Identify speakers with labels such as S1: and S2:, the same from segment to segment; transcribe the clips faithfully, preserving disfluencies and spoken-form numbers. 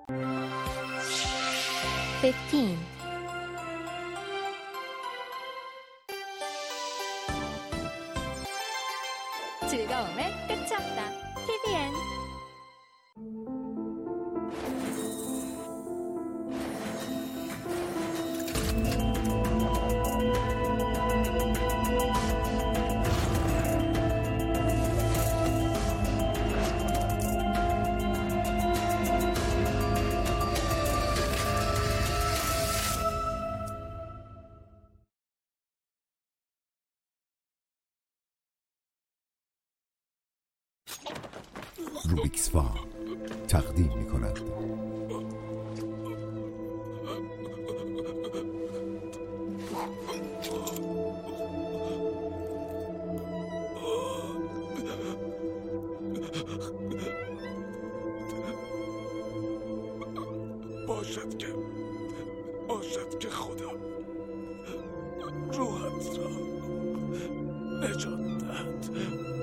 S1: fifteen. 즐거움에 끝이 없다. 티비엔.
S2: روبیکس فا تقدیم می کند
S3: باشد که باشد که خدا روحت را نجات دهد.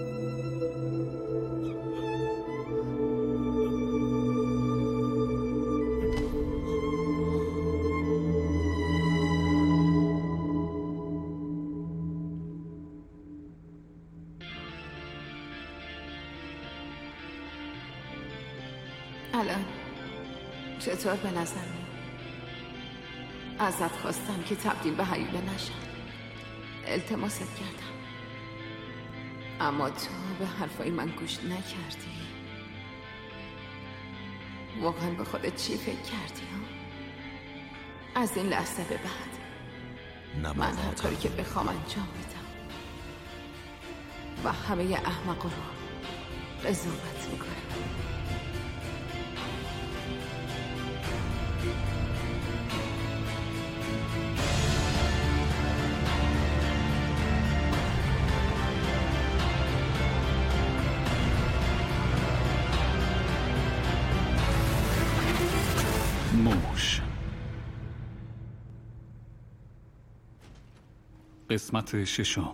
S4: الان چطور به نظر میاد؟ ازت خواستم که تبدیل به هیوله نشم. التماست کردم اما تو به حرفای من گوش نکردی. واقعا به خودت چی فکر کردی ها؟ از این لحظه به بعد من هر کاری که بخوام انجام میدم و همه احمقا رو قضاوت میکنم.
S5: موش قسمت ششم.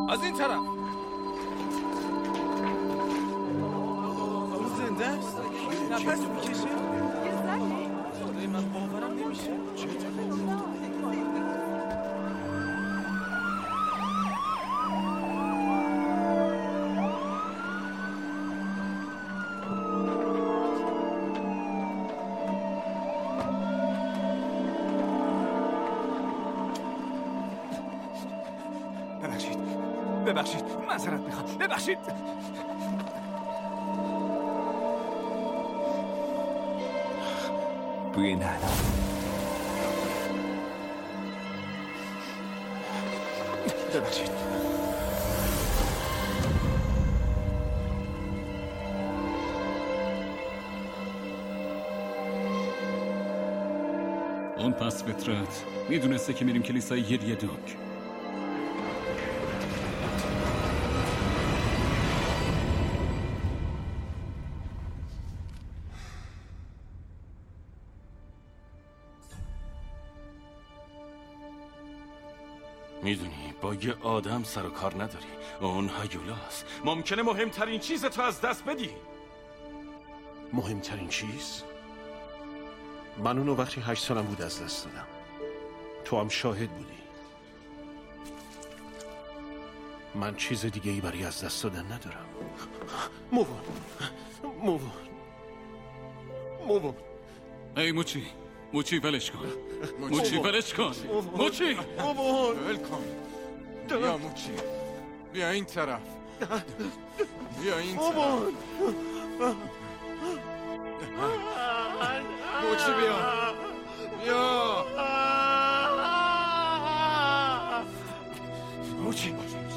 S3: از این طرف. اون زنده است؟ نفس میکشه؟ یه زنه؟ خدای من باورم نمیشه. ببخشید ببخشید معذرت میخوام ببخشید.
S6: بوی نعنا.
S3: ببخشید.
S5: اون پس فطرت میدونسته که میریم کلیسای یریه دوک.
S7: میدونی با یه آدم سر و کار نداری. اون هیولاست. ممکنه مهمترین چیز تو از دست بدی.
S8: مهمترین چیز؟ من اونو وقتی هشت سالم بود از دست دادم. تو هم شاهد بودی. من چیز دیگه ای برای از دست دادن ندارم. موون موون موون
S5: ای موچی موچی ولش کن. موچی ولش کن. موچی
S3: موون ول کن. بیا موچی بیا این طرف. بیا این طرف. موچی بیا بیا موچی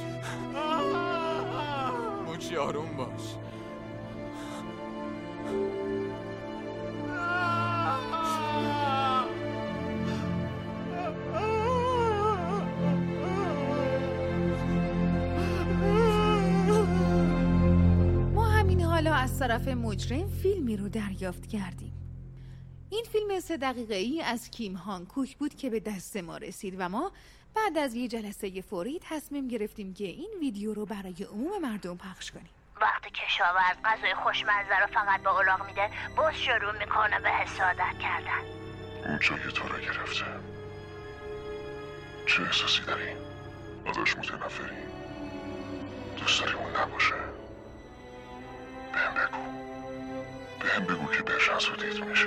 S3: موچی آروم باش.
S4: ما همین حالا از طرف مجرم فیلمی رو دریافت کردیم. این فیلم سه دقیقه ای از کیم هانکوک بود که به دست ما رسید و ما بعد از یه جلسه فوری تصمیم گرفتیم که این ویدیو رو برای عموم مردم پخش کنیم.
S9: وقتی کشاورز غذای خوشمزه رو فقط به الاغ میده، باز شروع میکنه به حسادت کردن.
S10: اون جای تو رو گرفته. چه احساسی داری؟ ازش متنفری؟ دوست داری اون نباشه؟ بهم بگو بهم بگو که بهش حسودیت میشه.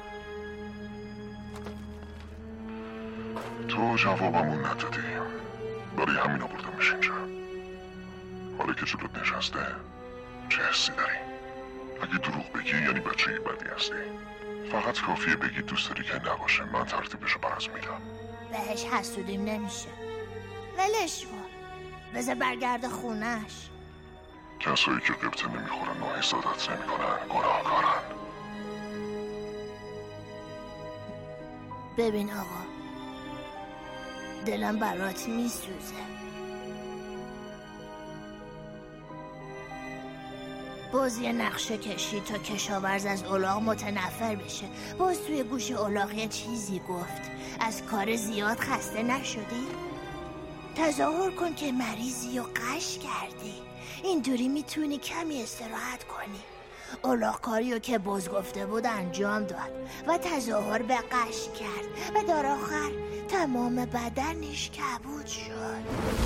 S10: تو جوابمون ندادی، برای همین آوردمش اینجا. حالا که جلوت نشسته چه حسی داری؟ اگه دروغ بگی یعنی بچه بدی هستی. فقط کافیه بگی دوست داری که نباشه، من ترتیبشو برات میدم.
S9: بهش حسودیم نمیشه. ولش کن، بذار برگرد خونش.
S10: کسایی که قبطه نمیخورن و حسادت نمیکنن گناهکارن.
S9: ببین آقا، دلم برات میسوزه. باز یه نقشه کشی تا کشاورز از الاغ متنفر بشه. باز توی گوش الاغ یه چیزی گفت. از کار زیاد خسته نشدی؟ تظاهر کن که مریضی و قش کردی. اینطوری میتونی کمی استراحت کنی. الاغ کاریو که باز گفته بود انجام داد و تظاهر به قش کرد و در آخر تمام بدنش کبود شد.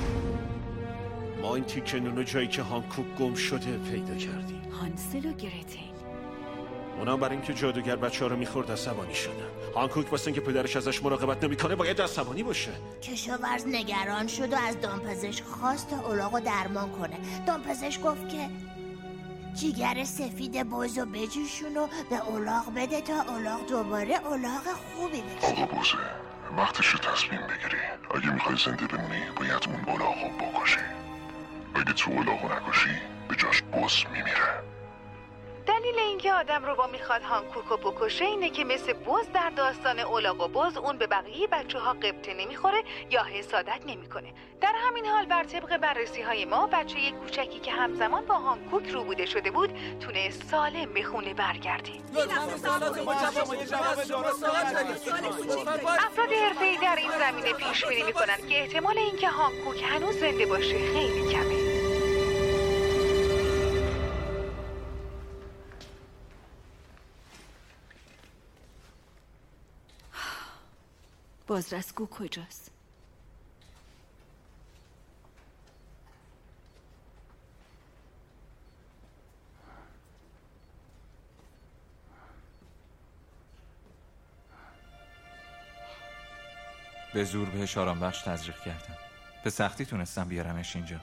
S8: ما این تیکه نونو جایی که هانکوک گم شده پیدا کردیم.
S4: هانسل و گرتل.
S8: اونم برای اینکه جادوگر بچه‌ها رو میخورد عصبانی شدن. هانکوک واسه اینکه پدرش ازش مراقبت نمیکنه باید عصبانی باشه.
S9: کشاورز نگران شد و از دامپزشک خواست تا الاغو درمان کنه. دامپزشک گفت که جیگر سفید بزو بجوشون و به الاغ بده تا الاغ دوباره الاغ خوبی بشه.
S10: آقا بوزه، وقتش تصمیم بگیری. اگه میخوای زنده بمونی باید اون الاغو بکشی. اگه تو الاغو نکشی به جاش بز میمیره.
S6: دلیل اینکه آدم رو با میخواد هانکوکو بکشه اینه که مثل بز در داستان اولاغ و بز اون به بقیه بچه ها قبطه نمیخوره یا حسادت نمیکنه. در همین حال بر طبق بررسی های ما بچه کوچکی که همزمان با هانکوک روبوده شده بود تونه سالم به خونه برگرده. افراد حرفه‌ای در این زمینه پیش بینی میکنن که احتمال اینکه هانکوک هنوز زنده باشه خیلی کمه.
S4: بازرسگو کجاست؟
S11: به زور بهش آرام بخش تزریق کردم. به سختی تونستم بیارمش اینجا.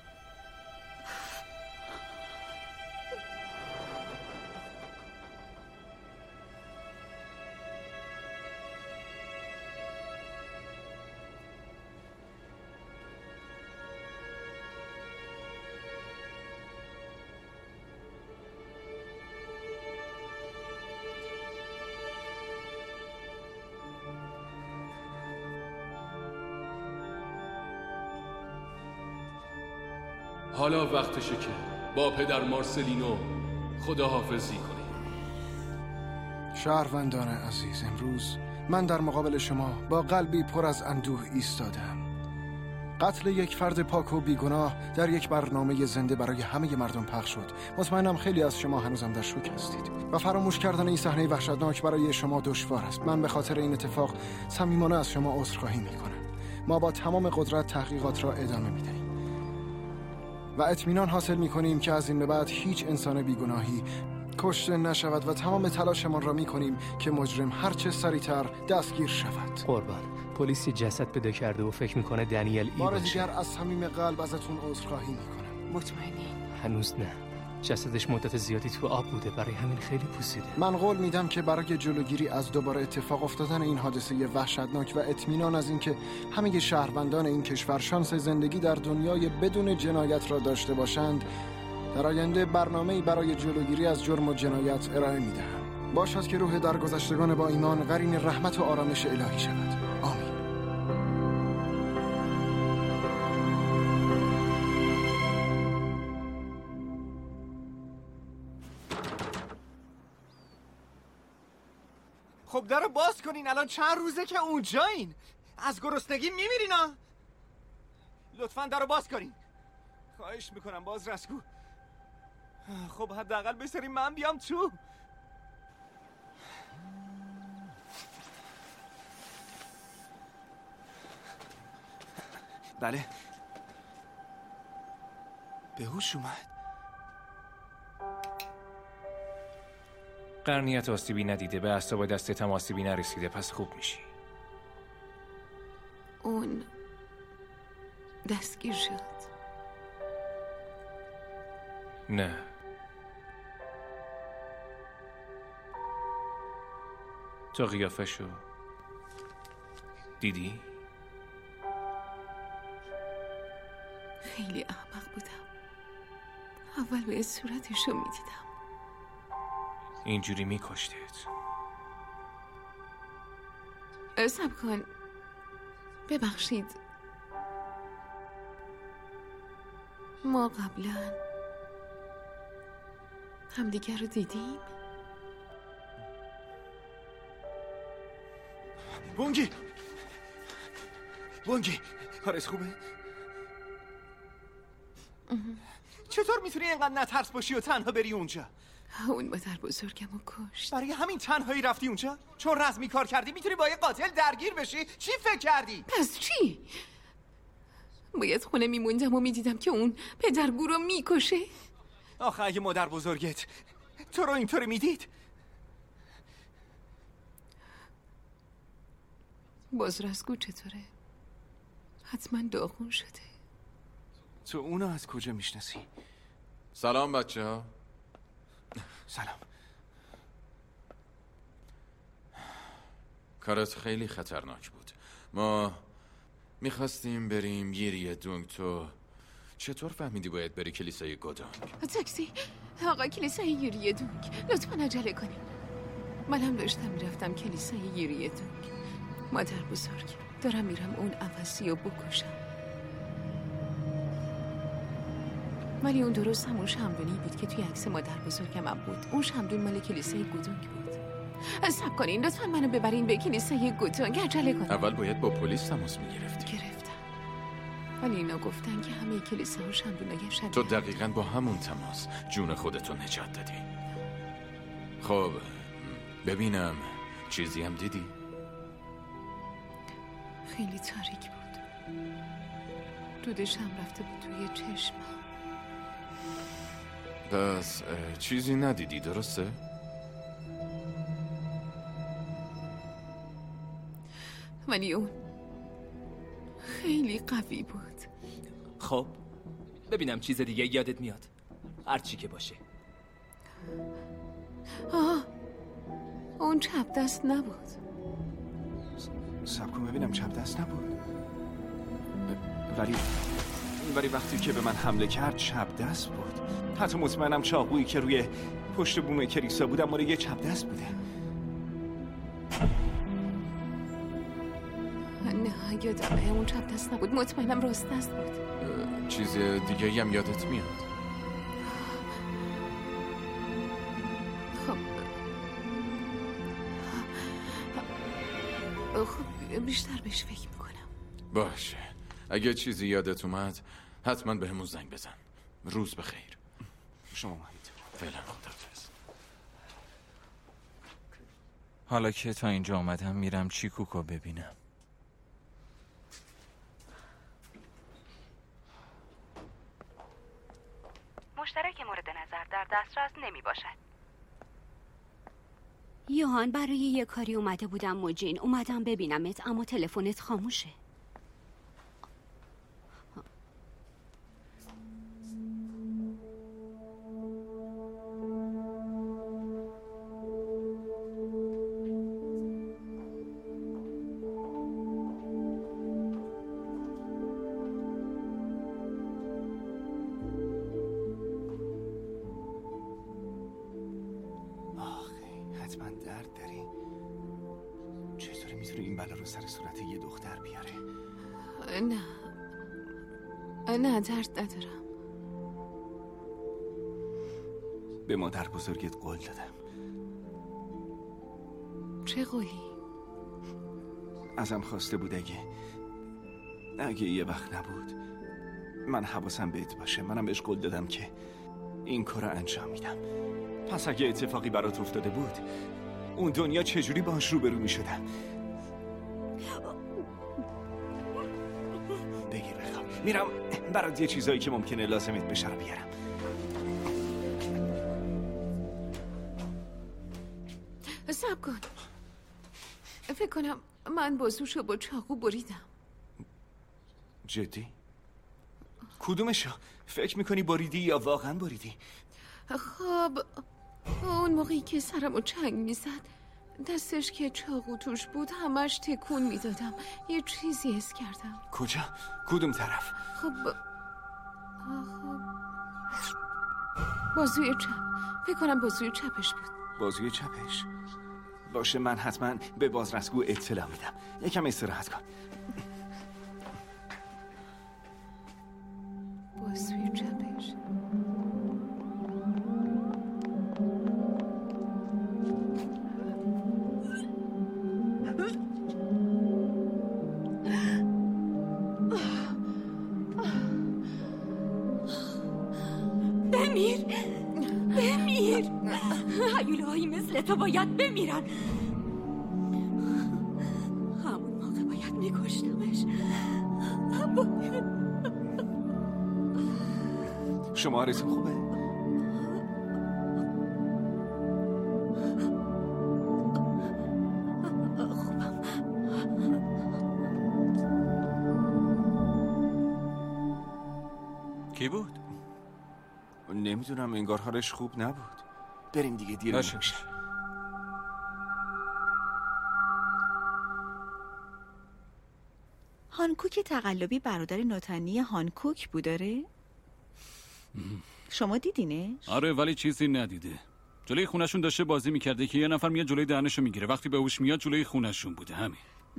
S12: حالا وقتشه که با پدر مارسلینو خداحافظی کنیم.
S13: شهروندان عزیز، امروز من در مقابل شما با قلبی پر از اندوه ایستادم. قتل یک فرد پاک و بیگناه در یک برنامه زنده برای همه مردم پخش شد. مطمئنم خیلی از شما هنوزم در شوک هستید و فراموش کردن این صحنه وحشتناک برای شما دشوار است. من به خاطر این اتفاق صمیمانه از شما عذرخواهی میکنم. ما با تمام قدرت تحقیقات را ادامه میدهیم و اطمینان حاصل می‌کنیم که از این به بعد هیچ انسان بیگناهی کشته نشود و تمام تلاشمان را می‌کنیم که مجرم هرچه سریعتر دستگیر شود.
S14: قربان، پلیس جسد پیدا کرده و فکر می‌کنه دنیل ای
S13: بار
S14: باشه.
S13: دیگر از صمیم قلب ازتون عذرخواهی می‌کنم.
S4: مطمئنی؟
S14: هنوز نه. جسدش مدت زیادی تو آب بوده، برای همین خیلی پوسیده.
S13: من قول میدم که برای جلوگیری از دوباره اتفاق افتادن این حادثه وحشتناک و اطمینان از اینکه همه شهروندان این کشور شانس زندگی در دنیای بدون جنایت را داشته باشند، در آینده برنامه‌ای برای جلوگیری از جرم و جنایت ارائه میدهم. باشد که روح درگذشتگان با ایمان قرین رحمت و آرامش الهی شود. آمین.
S15: خب درو باز کنین، الان چند روزه که اونجایین. از گرسنگی میمیرین ها. لطفاً درو باز کنین. خواهش میکنم بازرسگو. خب حداقل بذارین من بیام تو. بله. به هوش اومد.
S16: قرنیت آسیبی ندیده، به اعصاب دستت هم آسیبی نرسیده، پس خوب میشی.
S4: اون دستگیر شد؟
S16: نه. تو قیافشو دیدی؟
S4: خیلی احمق بودم. اول به صورتشو میدیدم.
S16: اینجوری میکشتت.
S4: صبر کن. ببخشید، ما قبلا همدیگر رو دیدیم؟
S15: بونگی بونگی حالت خوبه؟ چطور میتونی اینقدر نترس باشی و تنها بری اونجا؟
S4: اون مادر بزرگمو کشت.
S15: برای همین تنهایی رفتی اونجا؟ چون رزمی کار کردی میتونی با یه قاتل درگیر بشی؟ چی فکر کردی؟
S4: پس چی؟ باید خونه میموندم و میدیدم که اون پدرگو رو میکشه؟
S15: آخه اگه مادر بزرگت تو رو اینطوری میدید؟
S4: بازرسگو چطوره؟ حتما داغون شده.
S15: تو اونو از کجا میشناسی؟
S3: سلام بچه ها.
S15: سلام.
S3: کارت خیلی خطرناک بود. ما میخواستیم بریم گیری دونگتو
S7: چطور فهمیدی باید بری کلیسای گودانگ؟
S4: تاکسی آقا کلیسای یوری دونگ، لطفاً عجله کنیم. من هم داشتم میرفتم کلیسای یوری دونگ. مادر بزرگ، دارم میرم اون عوضی رو بکشم. ولی اون درست همون شمدونی بود که توی عکس مادر بزرگم هم بود. اون شمدون مال کلیسای گودونگ بود. صبر کنین، لطفاً منو ببرین به کلیسای گودونگ. عجله کنین.
S7: اول باید با پلیس تماس میگرفتی.
S4: گرفتم. ولی اینا گفتن که همه کلیساها شمدونای شبیه.
S7: تو دقیقاً با همون تماس جون خودتو نجات دادی. خب ببینم چیزی هم دیدی؟
S4: خیلی تاریک بود. دودش هم رفته بود توی چشم.
S7: پس چیزی ندیدی درسته؟
S4: ولی اون خیلی قوی بود.
S14: خب ببینم چیز دیگه یادت میاد، هر چی که باشه.
S4: آه اون چپ دست نبود.
S15: سب کن ببینم چپ دست نبود. ولی ولی وقتی که به من حمله کرد چپ دست بود. حتی مطمئنم چاقویی که روی پشت بوم کلیسا بود مال یه چپ دست بوده.
S4: نه یادمه اون چپ دست نبود، مطمئنم راست دست بود.
S7: چیز دیگه هم یادت میاد؟
S4: خب خب بیشتر بهش فکر میکنم.
S7: باشه، اگه چیزی یادت اومد حتما به همون زنگ بزن. روز بخیر.
S15: شما همینطور.
S7: فعلا خداحافظ.
S11: حالا که تا اینجا آمدم میرم چیکوکو ببینم.
S6: مشترک مورد نظر در دسترس نمی باشد.
S17: یوهان برای یه کاری اومده بودم موجین، اومدم ببینمت اما تلفنت خاموشه.
S15: سر صورت یه دختر بیاره.
S4: نه نه درد ندارم.
S15: به مادر بزرگت قول دادم.
S4: چه قولی؟
S15: ازم خواسته بود اگه اگه یه وقت نبود من حواسم بهت باشه. منم بهش قول دادم که این کار رو انجام میدم. پس اگه اتفاقی برات افتاده بود اون دنیا چجوری باهاش روبرو میشدم؟ بگیر بخواب. میرم برات یه چیزایی که ممکنه لازمت بشه رو بیارم.
S4: صبر کن. فکر کنم من بازوشو با چاقو بریدم.
S15: جدی؟ کدومشو؟ فکر میکنی بریدی یا واقعا بریدی؟
S4: خب اون موقعی که سرمو چنگ میزد دستش که چاقو توش بود همش تکون میدادم. یه چیزی حس کردم.
S15: کجا؟ کدوم طرف؟
S4: خب خب بازوی چپ. فکر کنم بازوی چپش بود.
S15: بازوی چپش؟ باشه من حتما به بازرسگو اطلاع میدم. یکم استراحت کن.
S4: بازوی چپش.
S17: بمیر بمیر. هیوله هایی مثل تو باید بمیرن. همون موقع باید میکشتمش. باید.
S15: شما حالتون خوبه؟
S17: خوبم.
S11: کی بود؟
S15: نمیدونم، انگار حالش خوب نبود. بریم دیگه، دیر
S11: باشه.
S15: میشه.
S18: هانکوک تقلبی برادر ناتنی هانکوک بود داره؟ شما دیدینش؟
S5: آره ولی چیزی ندیده. جلوی خونشون داشته بازی میکرده که یه نفر میاد جلوی دهنشو میگیره. وقتی به هوش میاد جلوی خونشون بوده. همین.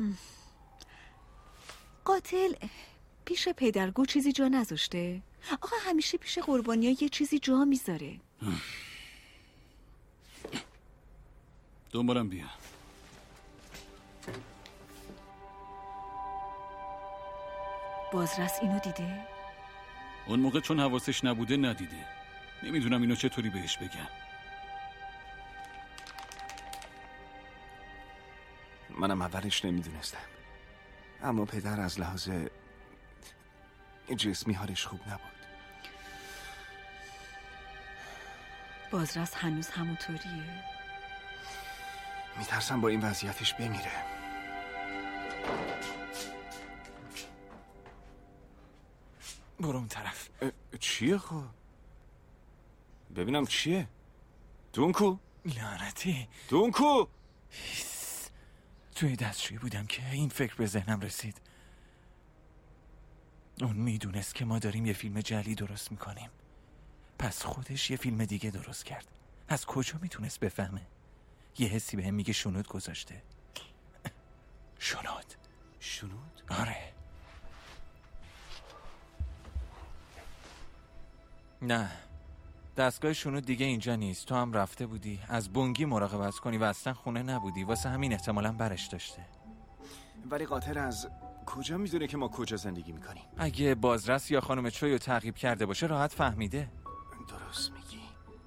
S18: قاتل پیش پدرگو چیزی جا نذاشته؟ آقا همیشه پیش قربانی‌ها یه چیزی جا میذاره.
S5: دنبالم بیا.
S18: بازرس اینو دیده؟
S5: اون موقع چون حواسش نبوده ندیده. نمیدونم اینو چطوری بهش بگم.
S8: منم اولش نمیدونستم، اما پدر از لحاظ جسمی حالش خوب نبود.
S18: بازرس هنوز همونطوریه؟
S8: میترسم با این وضعیتش بمیره. برو اون طرف. چیه خب؟ ببینم چیه؟ دونکو؟
S19: لعنتی
S8: دونکو!
S19: توی دستشویی بودم که این فکر به ذهنم رسید. اون میدونست که ما داریم یه فیلم جعلی درست میکنیم، پس خودش یه فیلم دیگه درست کرد. از کجا میتونست بفهمه؟ یه حسی بهم میگه شنود گذاشته. شنود
S8: شنود؟
S19: آره. نه، دستگاه شنود دیگه اینجا نیست. تو هم رفته بودی از بونگی مراقبت کنی و اصلا خونه نبودی، واسه همین احتمالاً برش داشته.
S8: ولی قاتل از کجا میدونه که ما کجا زندگی میکنیم؟
S19: اگه بازرس یا خانم چویو تعقیب کرده باشه راحت فهمیده.
S8: درست میگی.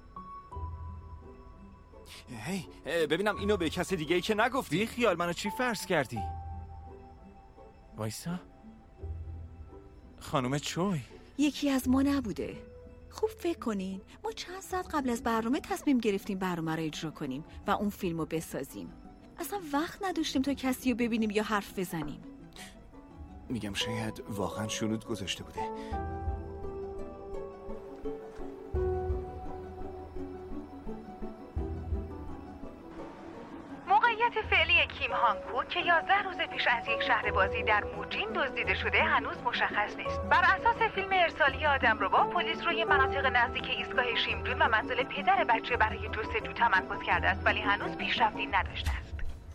S8: هی ببینم اینو به کس دیگه ای که نگفتی.
S19: خیال منو چی فرض کردی؟ وایسا، خانم چوی
S18: یکی از ما نبوده. خوب فکر کنین، ما چند ساعت قبل از برنامه تصمیم گرفتیم برنامه رو اجرا کنیم و اون فیلم رو بسازیم. اصلا وقت نداشتیم تا کسی رو ببینیم یا حرف بزنیم.
S8: میگم شاید واقعا شنود گذاشته بوده.
S6: موقعیت فعلی کیم هانکو که یازده روز پیش از یک شهر بازی در موجین دزدیده شده هنوز مشخص نیست. بر اساس فیلم ارسالی آدمربا، پلیس روی مناطق نزدیک ایستگاه شیمجون و منزل پدر بچه برای جستجو تمرکز کرده است، ولی هنوز پیشرفتی نداشته است.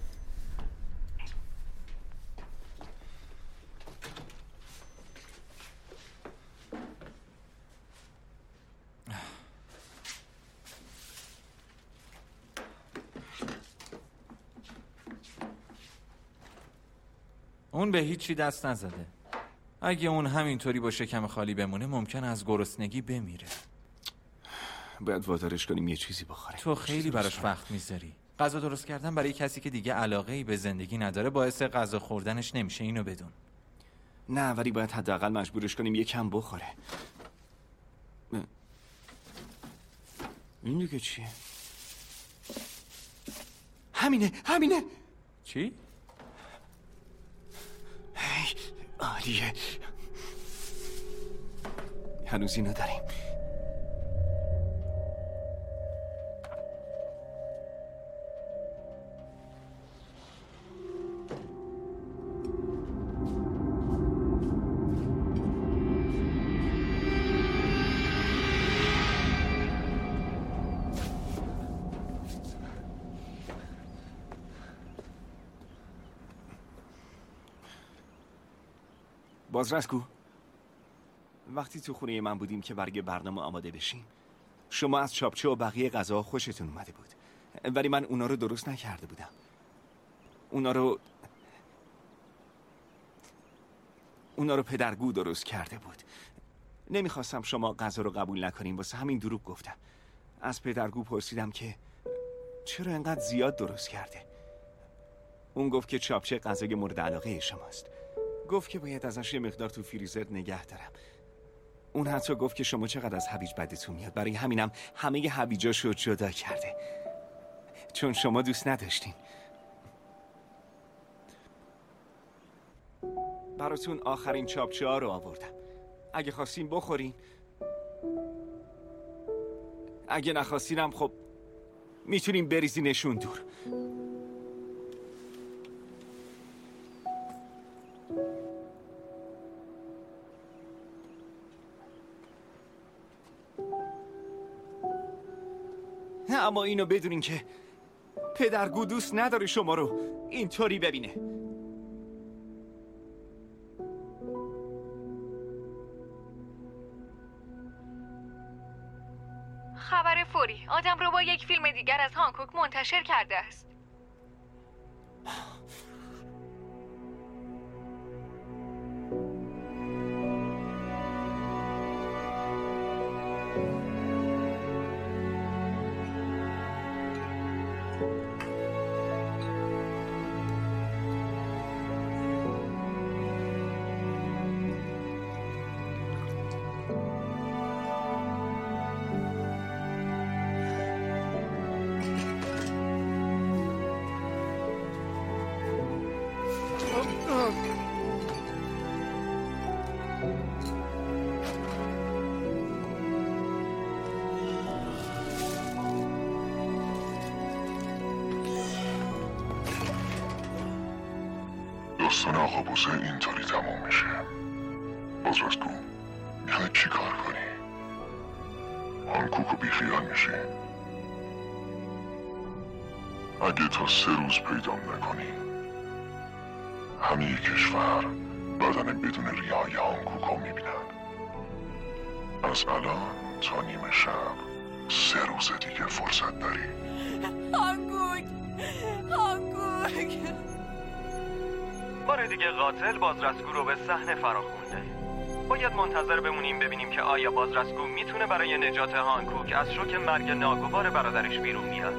S19: اون به هیچی دست نزده. اگه اون همینطوری با شکم خالی بمونه ممکن از گرسنگی بمیره.
S8: باید وادارش کنیم یه چیزی بخوره.
S19: تو خیلی براش وقت میذاری. غذا درست کردن برای کسی که دیگه علاقه ای به زندگی نداره باعث غذا خوردنش نمیشه، اینو بدون.
S8: نه ولی باید حداقل مجبورش کنیم یه کم بخوره. این دیگه چیه؟ همینه همینه.
S19: چی؟
S8: هی عالیه. هنوز اینو داریم. بازرسکو، وقتی تو خونه من بودیم که برای برنامه آماده بشیم شما از چاپچه و بقیه غذا خوشتون اومده بود، ولی من اونا رو درست نکرده بودم. اونا رو اونا رو پدرگو درست کرده بود. نمیخواستم شما غذا رو قبول نکنیم، واسه همین دروغ گفتم. از پدرگو پرسیدم که چرا انقدر زیاد درست کرده. اون گفت که چاپچه غذای مورد علاقه شماست. گفت که باید ازش یه مقدار تو فریزر نگه دارم. اون حتی گفت که شما چقدر از هویج بدتون میاد، برای همینم همه هویجاشو جدا کرده، چون شما دوست نداشتین. براتون آخرین چاپچه ها رو آوردم، اگه خواستین بخورین، اگه نخواستینم خب میتونیم بریزینشون دور. اما اینو بدونین که پدرگو دوست نداره شما رو اینطوری ببینه.
S6: خبر فوری، آدم رو با یک فیلم دیگر از هانکوک منتشر کرده است.
S10: داستان آقا بوزه اینطوری تموم میشه. بازرسگو میخوای چی کار کنی؟ هانکوکو بیخیال میشی؟ اگه تا سه روز پیدام نکنی همه کشور بدن بدون ریای هانکوکو میبینن. از الان تا نیمه شب سه روز دیگه فرصت داری.
S20: هانکوک هانکوک
S21: بار دیگه قاتل بازرسگو رو به صحنه فراخونده. باید منتظر بمونیم ببینیم که آیا بازرسگو میتونه برای نجات هانکوک از شوک مرگ ناگوار برادرش بیرون بیاد.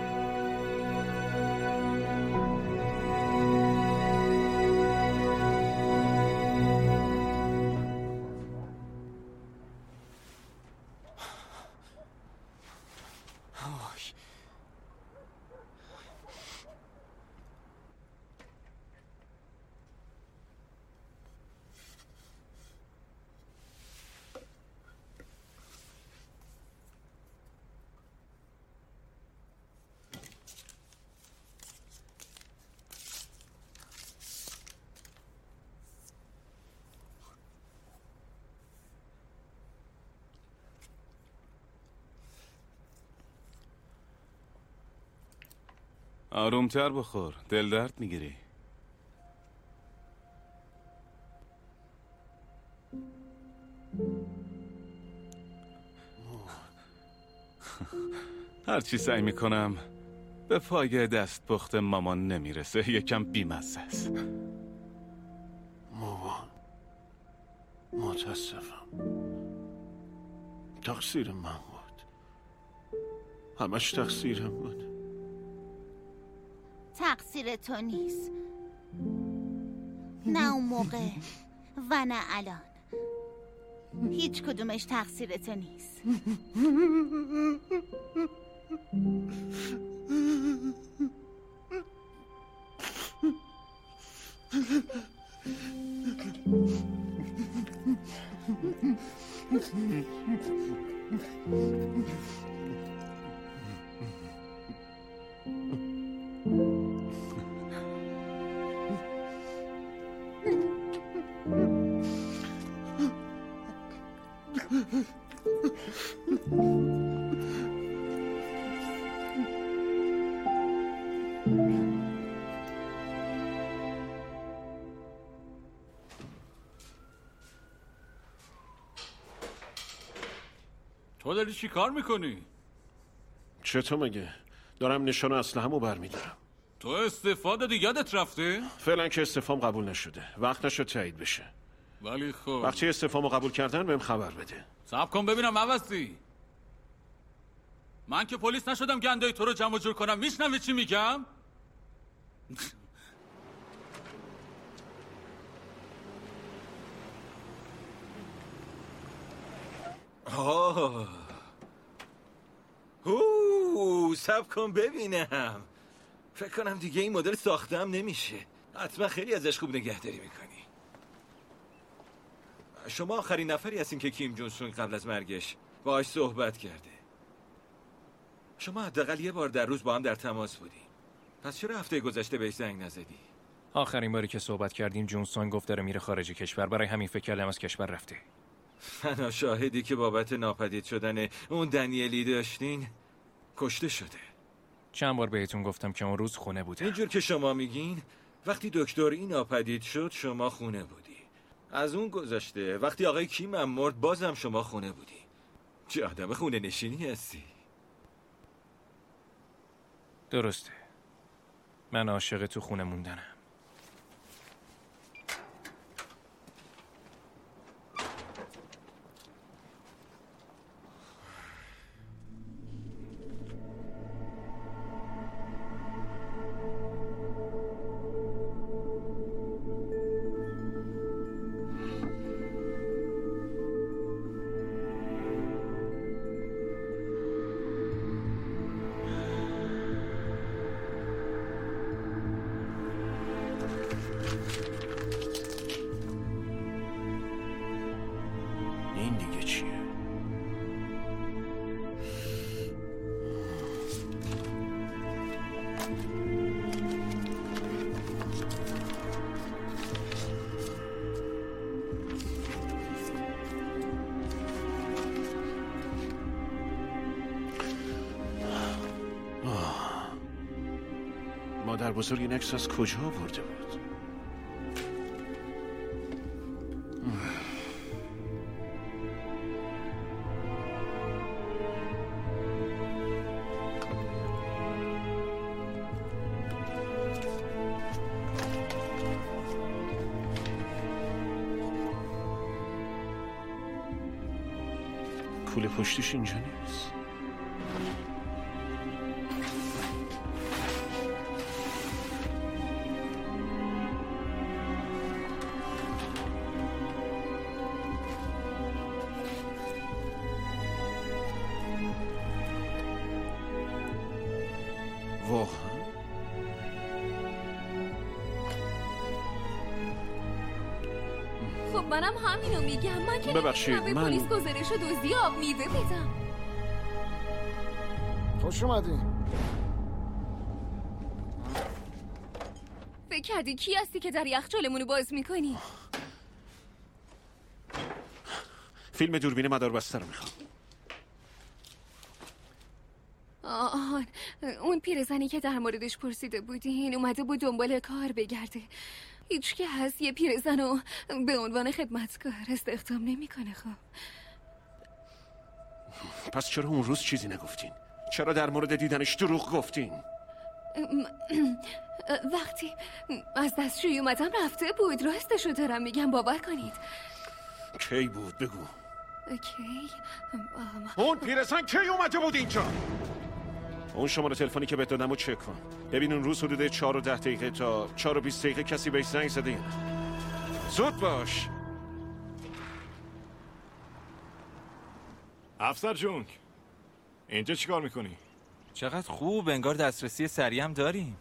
S7: آرومتر بخور، دل درد میگیری. هرچی سعی میکنم به پای دست پخت مامان نمیرسه. یکم بیمزه است.
S13: مامان متاسفم، تقصیر من بود، همش تقصیرم بود.
S9: تقصیر تو نیست، نه اون موقع و نه الان. هیچ کدومش تقصیر تو نیست.
S5: تو داری چی کار میکنی؟
S13: چطور مگه؟ دارم نشان اسلحه‌مو برمیدارم.
S5: تو استفاده دیگه یادت رفته؟
S13: فعلا که استفام قبول نشده، وقت نشد تایید بشه.
S5: ولی خب
S13: وقتی استفامو قبول کردن بهم خبر بده.
S5: صبر کن ببینم عوضی. من که پلیس نشدم گندای تو رو جمع جور کنم. میشنوی چی میگم؟
S22: آه اوه صبر کن ببینم. فکر کنم دیگه این مدل ساختم نمیشه. حتما خیلی ازش خوب نگهداری میکنی. شما آخرین نفری هستین که کیم جون سونگ قبل از مرگش باهاش صحبت کرده. شما حداقل یه بار در روز با هم در تماس بودین. پس چرا هفته گذشته بهش زنگ نزدی؟
S16: آخرین باری که صحبت کردیم جون سونگ گفت داره میره خارج کشور، برای همین فکر کردم از کشور رفته.
S22: تنها شاهدی که بابت ناپدید شدن اون دنیلی داشتین کشته شده.
S16: چند بار بهتون گفتم که اون روز خونه بوده.
S22: اینجور که شما میگین وقتی دکتر این ناپدید شد شما خونه بودی. از اون گذشته وقتی آقای کیم هم مرد بازم شما خونه بودی. چه آدم خونه نشینی هستی.
S16: درسته. من عاشق تو خونه موندنم.
S22: این دیگه چیه؟
S1: مادر بزرگ این عکس از کجا آورده بود؟ پول پشتش اینجا نیست. واقعا؟
S2: خب منم همینو میگم. من که
S1: ببخشید
S2: نمیتونم به
S1: من...
S2: پلیس گزارش دزدی آب میوه بدم.
S13: خوش اومدین.
S2: فکر کردی کی هستی که در یخچالمونو باز میکنی؟
S1: فیلم دوربین مداربسته رو میخوام.
S2: آهان اون پیرزنی که در موردش پرسیده بودین اومده بود دنبال کار بگرده. هیچ که هست یه پیرزن رو به عنوان خدمتکار استخدام نمیکنه. خب
S1: پس چرا اون روز چیزی نگفتین؟ چرا در مورد دیدنش دروغ گفتین؟
S2: وقتی از دستشویی اومدم رفته بود. راستشو دارم میگم، باور کنید.
S1: کی بود بگو.
S2: کی؟
S1: اون پیرزن کی اومده بود اینجا؟ اون شماره تلفنی که بهت دادم رو چک کن. ببین اون روز حدود چهار و ده دقیقه تا چهار و بیست دقیقه کسی بهش زنگ زده یا نه. زود باش.
S23: افسر جون اینجا چیکار میکنی؟
S11: چقدر خوب، انگار دسترسی سریع هم داریم.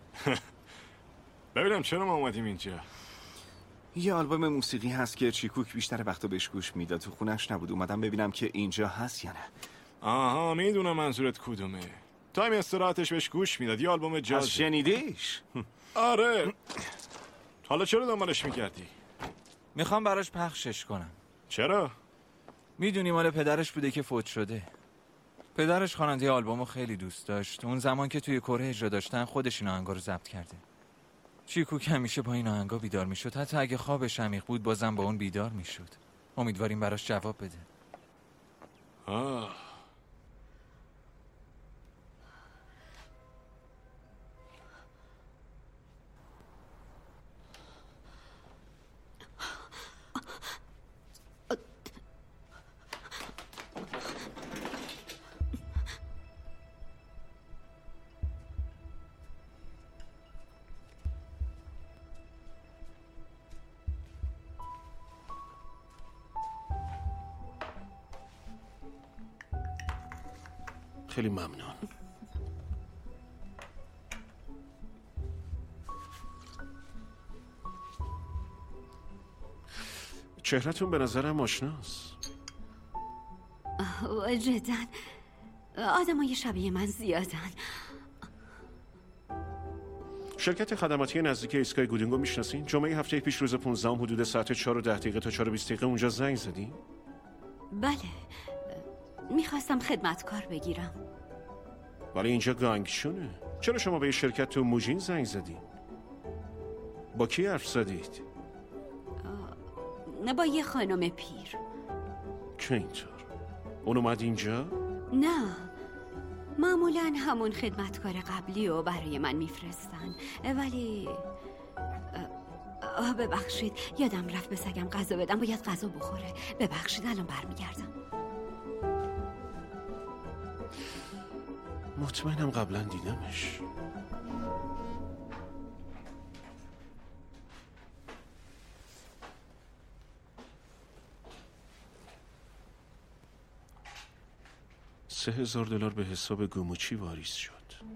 S23: ببینم چرا ما اومدیم اینجا.
S8: یه آلبوم موسیقی هست که چیکوک بیشتر وقتا بهش گوش میداد. تو خونش نبود، اومدم ببینم که اینجا هست یا نه.
S23: آها میدونم منظورت کدومه. تایم استراحتش بهش گوش میداد. یه آلبوم جاز.
S8: از شنیدیش؟
S23: آره. حالا چرا دنبالش میکردی؟
S11: میخوام براش پخشش کنم.
S23: چرا؟
S11: میدونی مال پدرش بوده که فوت شده. پدرش خواننده آلبومو خیلی دوست داشت. اون زمان که توی کره اجرا داشتن خودش این آهنگا رو ضبط کرده. چیکوک همیشه با این آهنگا بیدار میشد. حتی اگه خوابش عمیق بود بازم با اون بیدار میشد. امیدواریم براش جواب بده.
S23: آه.
S1: خیلی ممنون. چهرهتون به نظرم آشناست.
S17: جدا آدمای شبیه من زیادن.
S1: شرکت خدماتی نزدیک ایستگاه گودینگو میشناسین؟ جمعه هفته پیش روز پانزدهم حدود ساعت چهار و ده دقیقه تا چهار و بیست دقیقه اونجا زنگ زدین؟
S17: بله، میخواستم خدمتکار بگیرم.
S1: ولی اینجا گانگشونه. چرا شما به شرکت تو موجین زنگ زدین؟ با کی حرف زدید؟
S17: نه با یه خانم پیر.
S1: که اینطور؟ اون اومد اینجا؟
S17: نه، معمولا همون خدمتکار قبلی رو برای من میفرستن، ولی آه ببخشید یادم رفت به سگم غذا بدم، باید غذا بخوره. ببخشید الان برمیگردم.
S1: مطمئنم قبلا دیدمش. سه هزار دلار به حساب گوموچی واریز شد.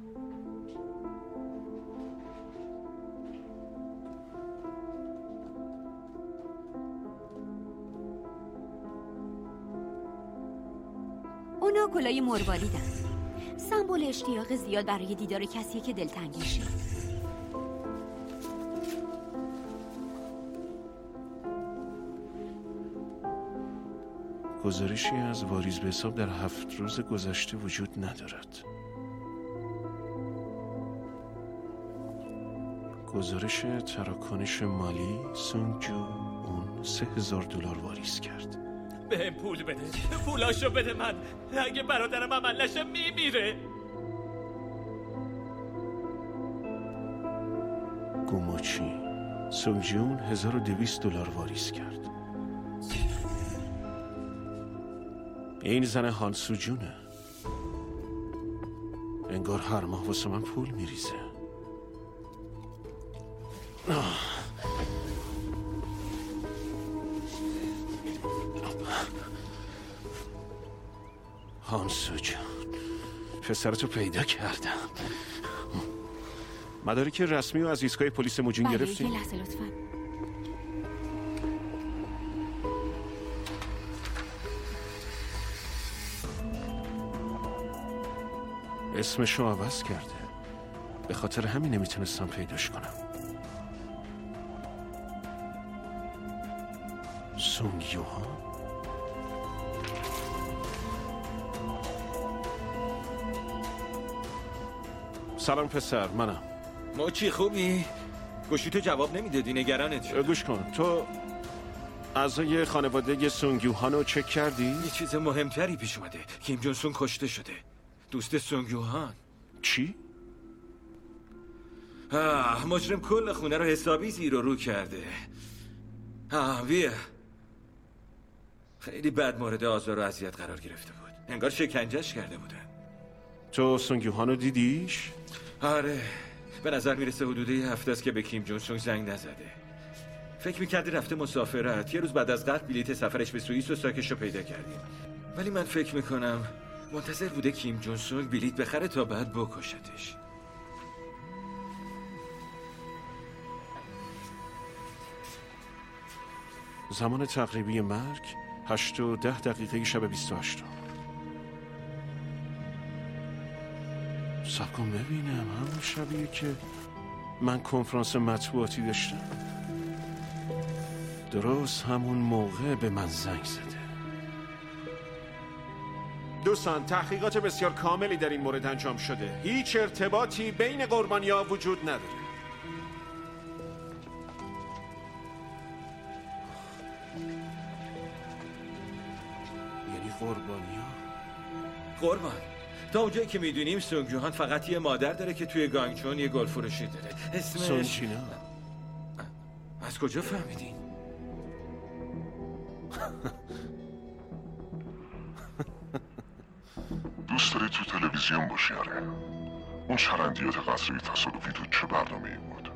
S17: اونا کلای مرواریدن. سمبل اشتیاق زیاد برای دیدار کسی که دلتنگشه.
S1: گزارشی از واریز به حساب در هفت روز گذشته وجود ندارد. گزارش تراکنش مالی سونگجو اون سه هزار دلار واریز کرد.
S3: به پول بده، پولاشو بده من. اگه برادرم عمل نشه میمیره.
S1: گوموچی سونگجون هزار و دویست دلار واریز کرد. این زن هانسو جونه. انگار هر ماه واسه من پول میریزه. هانسو جون، پسرتو پیدا کردم. مدارک رسمی و از ایستگاه پلیس موجین گرفتیم؟
S17: بله، یه لحظه لطفاً.
S1: اسمشو عوض کرده. به خاطر همین نمیتونستم پیداش کنم. سونگ یوهان؟ سلام پسر، منم.
S22: موچی خوبی؟ گوشی تو جواب نمیدادی، نگرانت شدم.
S1: گوش کن، تو اعضای خانواده سونگ یوهان رو چک کردی؟
S22: یه چیز مهمتری پیش اومده. کیم جون سون کشته شده. دوست سونگ یوهان.
S1: چی؟
S22: آه، مجرم کل خونه رو حسابی زیر و رو کرده. آه بیا. خیلی بد مورد آزار و اذیت قرار گرفته بود. انگار شکنجهش کرده بودن.
S1: تو سونگ یوهان رو دیدیش؟
S22: آره، به نظر میرسه حدود یه هفته است که به کیم جون سون زنگ نزده. فکر میکردی رفته مسافرت. یه روز بعد از قتل بلیت سفرش به سوئیس و ساکش رو پیدا کردیم. ولی من فکر میکنم منتظر بوده کیم جون سون بلیت بخره تا بعد بکشتش.
S1: زمان تقریبی مرگ هشت و ده دقیقه شب بیست و هشت. سب کن ببینم، همون شبیه که من کنفرانس مطبوعاتی داشتم. درست همون موقع به من زنگ زده. دوستان، تحقیقات بسیار کاملی در این مورد انجام شده. هیچ ارتباطی بین قربانی‌ها وجود نداره. یعنی قربانی‌ها؟
S22: قربان، تا اونجایی که میدونیم سونگ جوهان فقط یه مادر داره که توی گانگچون یه گل فروشی داره. اسمش
S1: سونچینا.
S22: از کجا فهمیدین؟
S10: دوست داری تو تلویزیون باشی؟ آره. اون چرندیات قصری تصادفی تو چه برنامه‌ای بود؟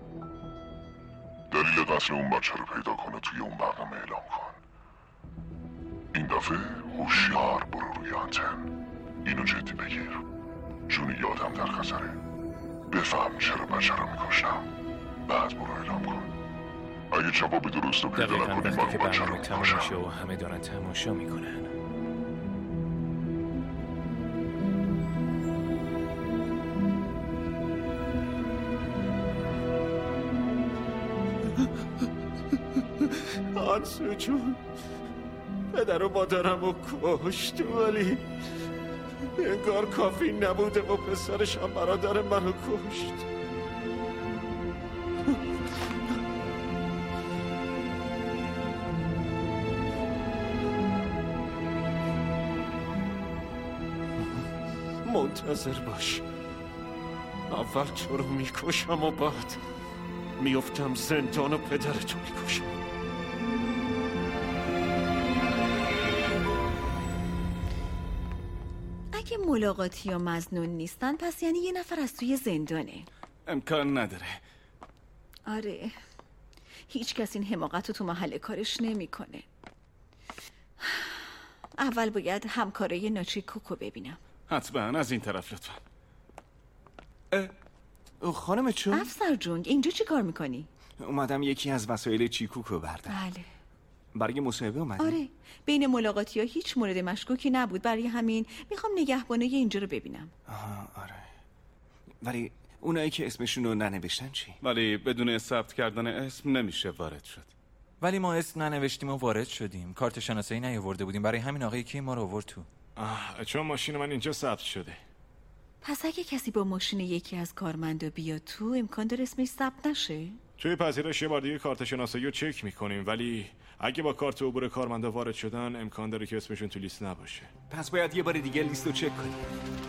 S10: دلیل قتل اون بچه رو پیدا کنه توی اون برنامه اعلام کن. این دفعه هوشیار برو روی آنتن. اینو جدی بگیر. جون یادم در خطره. بفهم چرا بچه رو میکشتم. بعد برو اعلام کن. اگه جواب درست رو پیدا نکنی من
S16: که
S10: بچه رو
S16: برنامه تمام
S10: میکشم.
S16: میشه و همه دارن تماشا میکنن.
S1: هانسو جون، پدر و مادرم رو کشت، ولی انگار کافی نبوده و پسرش هم برادر منو کشت. منتظر باش. اول تو رو میکشم و بعد میفتم زندان و پدرتو میکشم.
S18: اگه ملاقاتی یا مظنون نیستن پس یعنی یه نفر از توی زندانه.
S7: امکان نداره.
S18: آره، هیچ کس این حماقت رو تو محل کارش نمیکنه. اول باید همکاره ناچیکوکو ببینم.
S7: حتما از این طرف لطفا.
S8: خانم چون؟
S18: افسر جون اینجا چی کار میکنی؟
S8: اومدم یکی از وسایل چیکوکو بردم.
S18: بله.
S8: برای مصاحبه اومدی؟
S18: آره، بین ملاقاتی ها هیچ مورد مشکوکی نبود، برای همین میخوام نگهبانه اینجا رو ببینم.
S8: آها آره. ولی اونایی که اسمشون رو ننوشتن چی؟
S7: ولی بدون ثبت کردن اسم نمیشه وارد شد.
S11: ولی ما اسم ننوشتیم و وارد شدیم. کارت شناسایی نیاورده بودیم، برای همین آقای کی ما رو آورد تو.
S23: آه، چون ماشین من اینجا ثبت شده.
S18: پس اگه کسی با ماشین یکی از کارمندا بیاد تو امکان داره اسمش ثبت نشه؟
S23: توی پذیرش یه بار دیگه کارت شناسایی رو چک میکنیم، ولی اگه با کارت عبور کارمندا وارد شدن امکان داره که اسمشون تو لیست نباشه.
S8: پس باید یه بار دیگه لیست رو چک کنیم.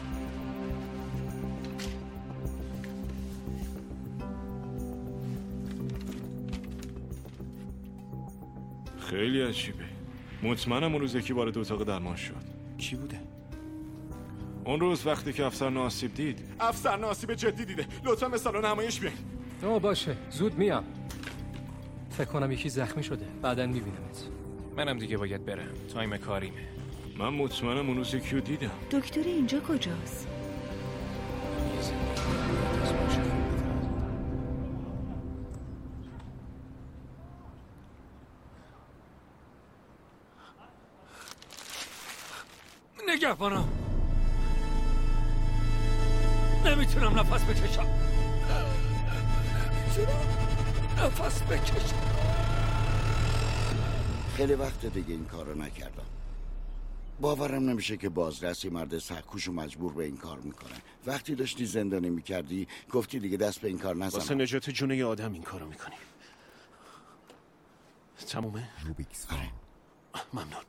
S23: خیلی عجیبه. مطمئنم اون روز یکی وارد اتاق درمان شد.
S8: کی بوده؟
S23: اون روز وقتی که افسر ناسیب دید. افسر ناسیب جدی دیده. لطفا به سالن نمایش بیاین.
S4: آه باشه، زود میام. فکر کنم یکی زخمی شده، بعداً میبینمت.
S16: منم دیگه باید برم، تایم کاریمه.
S23: من مطمئنم اون روز یکی رو دیدم.
S18: دکتر اینجا کجاست؟
S4: نگهبانا، نمیتونم نفس بکشم. نمیتونم نفس بکشم.
S12: خیلی وقت دیگه این کارو نکردم. باورم نمیشه که بازرسی مرد سرکوشو مجبور به این کار میکنه. وقتی داشتی زندانی میکردی گفتی دیگه دست به این کار نزن.
S1: واسه نجات جون یه آدم این کارو میکنی. تمومه؟
S12: روبیکس.
S1: آره. ممنون.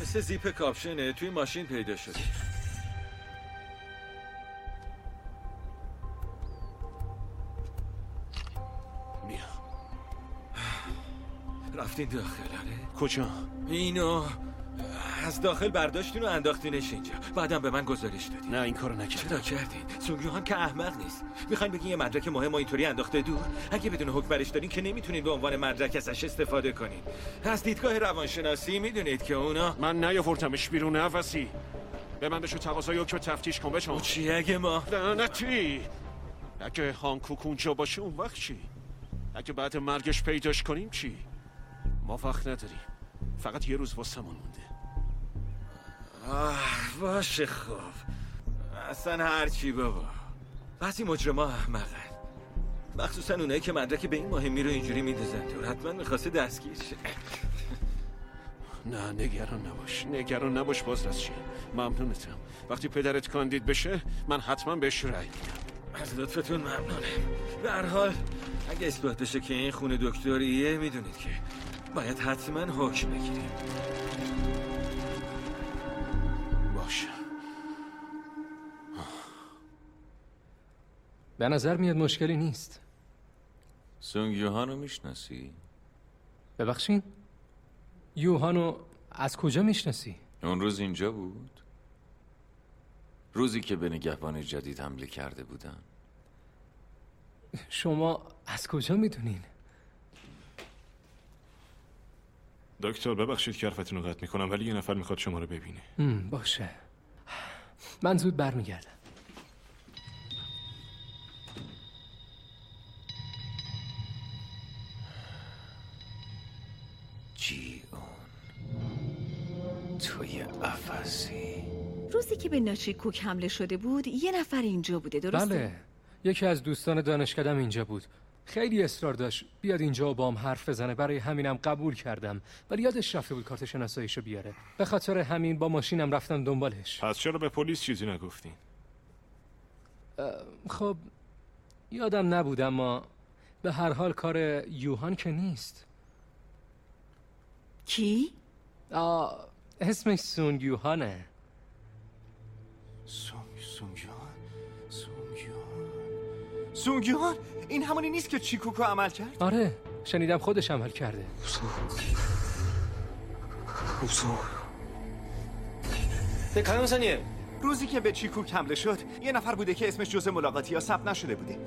S22: مثل زیپ کاپشنه، توی ماشین پیدا شده.
S1: بیا.
S22: رفتین داخل؟ آره.
S1: کجا؟
S22: اینو از داخل برداشتین و انداختینش اینجا، بعدم به من گزارش دادین.
S1: نه این کارو نکردم.
S22: چرا کردین؟ سونگیوهان که احمق نیست. میخواین بگین یه مدرک مهم و اینطوری انداخته دور؟ اگه بدون حکم برش دارین که نمیتونین به عنوان مدرک ازش استفاده کنین. از دیدگاه روانشناسی میدونید که اونا
S1: من نیاوردمش بیرون عوضی. به من بشو تقاضای حکم تفتیش کن بچم.
S22: چی اگه ما
S1: لعنتی؟ اگه هانکوک اونجا باشه اون وقت چی؟ اگه بعد مرگش پیداش کنیم چی؟ ما وقت نداریم. فقط یه روز واسمون مونده.
S22: آه باشه خب. اصلا هرچی بابا. بعضی مجرما احمقن، مخصوصا اونایی که مدرک به این مهمی رو اینجوری میدازن دور. حتما میخواسته دستگیر شه.
S1: نه نگران نباش، نگران نباش بازرسی. ممنونتم. وقتی پدرت کاندید بشه من حتما بهش رأی میدم.
S22: از لطفتون ممنونم. به هر حال اگه اثبات بشه که این خونه دکتریه، میدونید که باید حتما حکم بگیریم.
S1: باشه.
S4: به نظر میاد مشکلی نیست.
S7: سونگ یوهانو میشناسی؟
S4: ببخشین؟ یوهانو از کجا میشناسی؟
S7: اون روز اینجا بود؟ روزی که به نگهبان جدید حمله کرده بودن.
S4: شما از کجا میدونین؟
S23: دکتر ببخشید که حرفتون رو قطع میکنم، ولی یه نفر میخواد شما رو ببینه.
S4: باشه، من زود برمیگردم.
S7: جی اون توی قفسی.
S18: روزی که به ناچیکوک حمله شده بود یه نفر اینجا بوده، درسته؟
S4: بله، یکی از دوستان دانشکدم اینجا بود. خیلی اصرار داشت بیاد اینجا و با هم حرف بزنه، برای همینم قبول کردم، ولی یادش رفته بود کارت شناساییشو بیاره. به خاطر همین با ماشینم رفتم دنبالش.
S23: پس چرا به پلیس چیزی نگفتین؟
S4: خب یادم نبود، اما به هر حال کار یوهان که نیست.
S18: کی؟
S4: آه اسمش سونگ یوهانه.
S8: سونگ سونگیوهان سونگیوهان سونگیوهان این همونی نیست که چیکوکو عمل کرد؟
S4: آره شنیدم خودش عمل کرده.
S8: روزی که به چیکوک حمله شد یه نفر بوده که اسمش جزء ملاقاتی یا ثبت نشده بوده.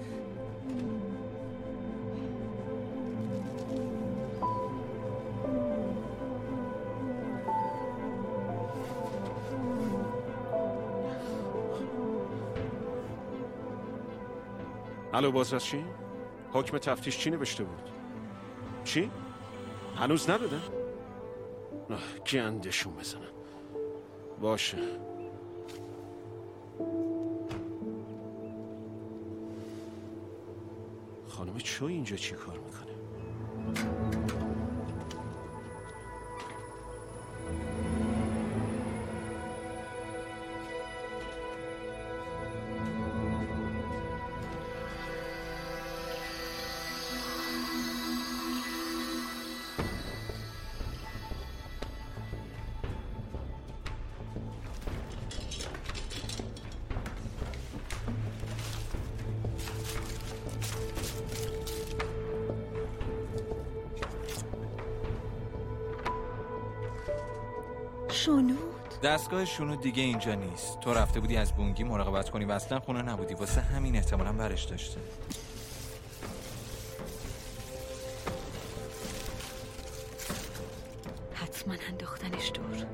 S1: الو بازرسی؟ حکم تفتیش چی نوشته بود؟ چی؟ هنوز ندادن؟ گندشون بزنن. باشه. خانم چو اینجا چی کار میکنه؟
S18: شنود؟
S11: دستگاه شنود دیگه اینجا نیست. تو رفته بودی از بونگی مراقبت کنی و اصلا خونه نبودی، واسه همین احتمالاً برش داشته.
S18: حتما انداختنش دور.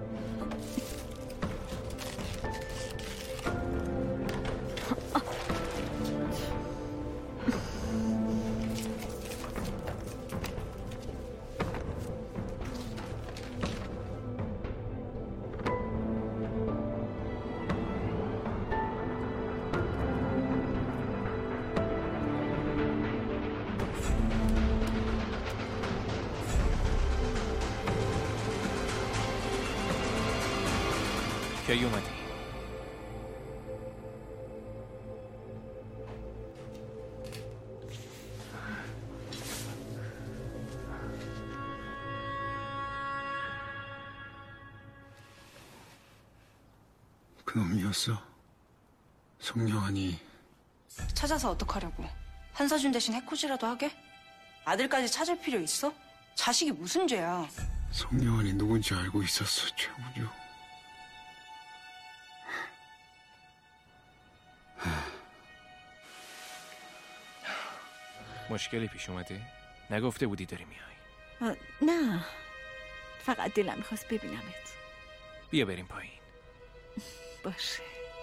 S11: کی اومدی؟
S14: 그놈이었어? 송영환이.
S15: 찾아서 어떡하려고? 한서준 대신 해코지라도 하게? 아들까지 찾을 필요 있어? 자식이 무슨 죄야?
S14: 송영환이 누군지 알고 있었어, 최우주.
S16: مشکلی پیش اومده؟ نگفته بودی داری میای؟
S18: نه فقط دلم میخواست ببینمت.
S16: بیا بریم پایین.
S18: باشه.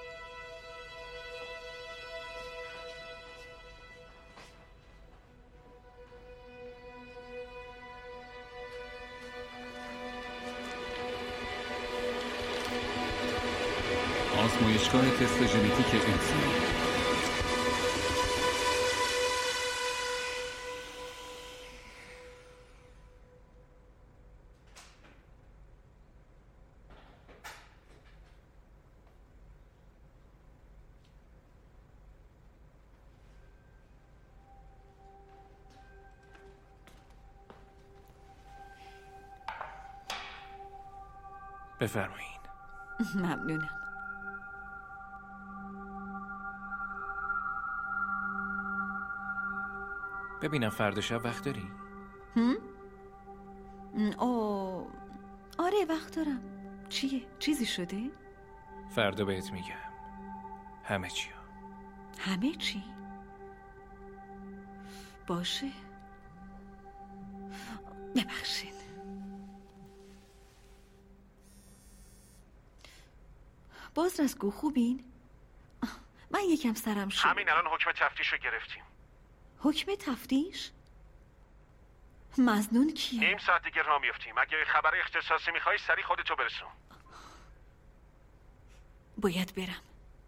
S5: آزمایشگاه تست ژنتیک انسانی.
S16: بفرمایین.
S18: ممنونم.
S16: ببینم فردا شب وقت داری؟
S18: هم؟ او آره وقت دارم. چیه؟ چیزی شده؟
S16: فردا بهت میگم همه چی.
S18: همه چی؟ باشه. ببخشید. بازرسگو خوبین؟ من یکم سرم شد.
S1: همین الان حکم تفتیش رو گرفتیم.
S18: حکم تفتیش؟ مظنون کیه؟
S1: نیم ساعت دیگه راه میفتیم. اگه خبر اختصاصی میخوای سری خودتو برسون.
S18: باید برم.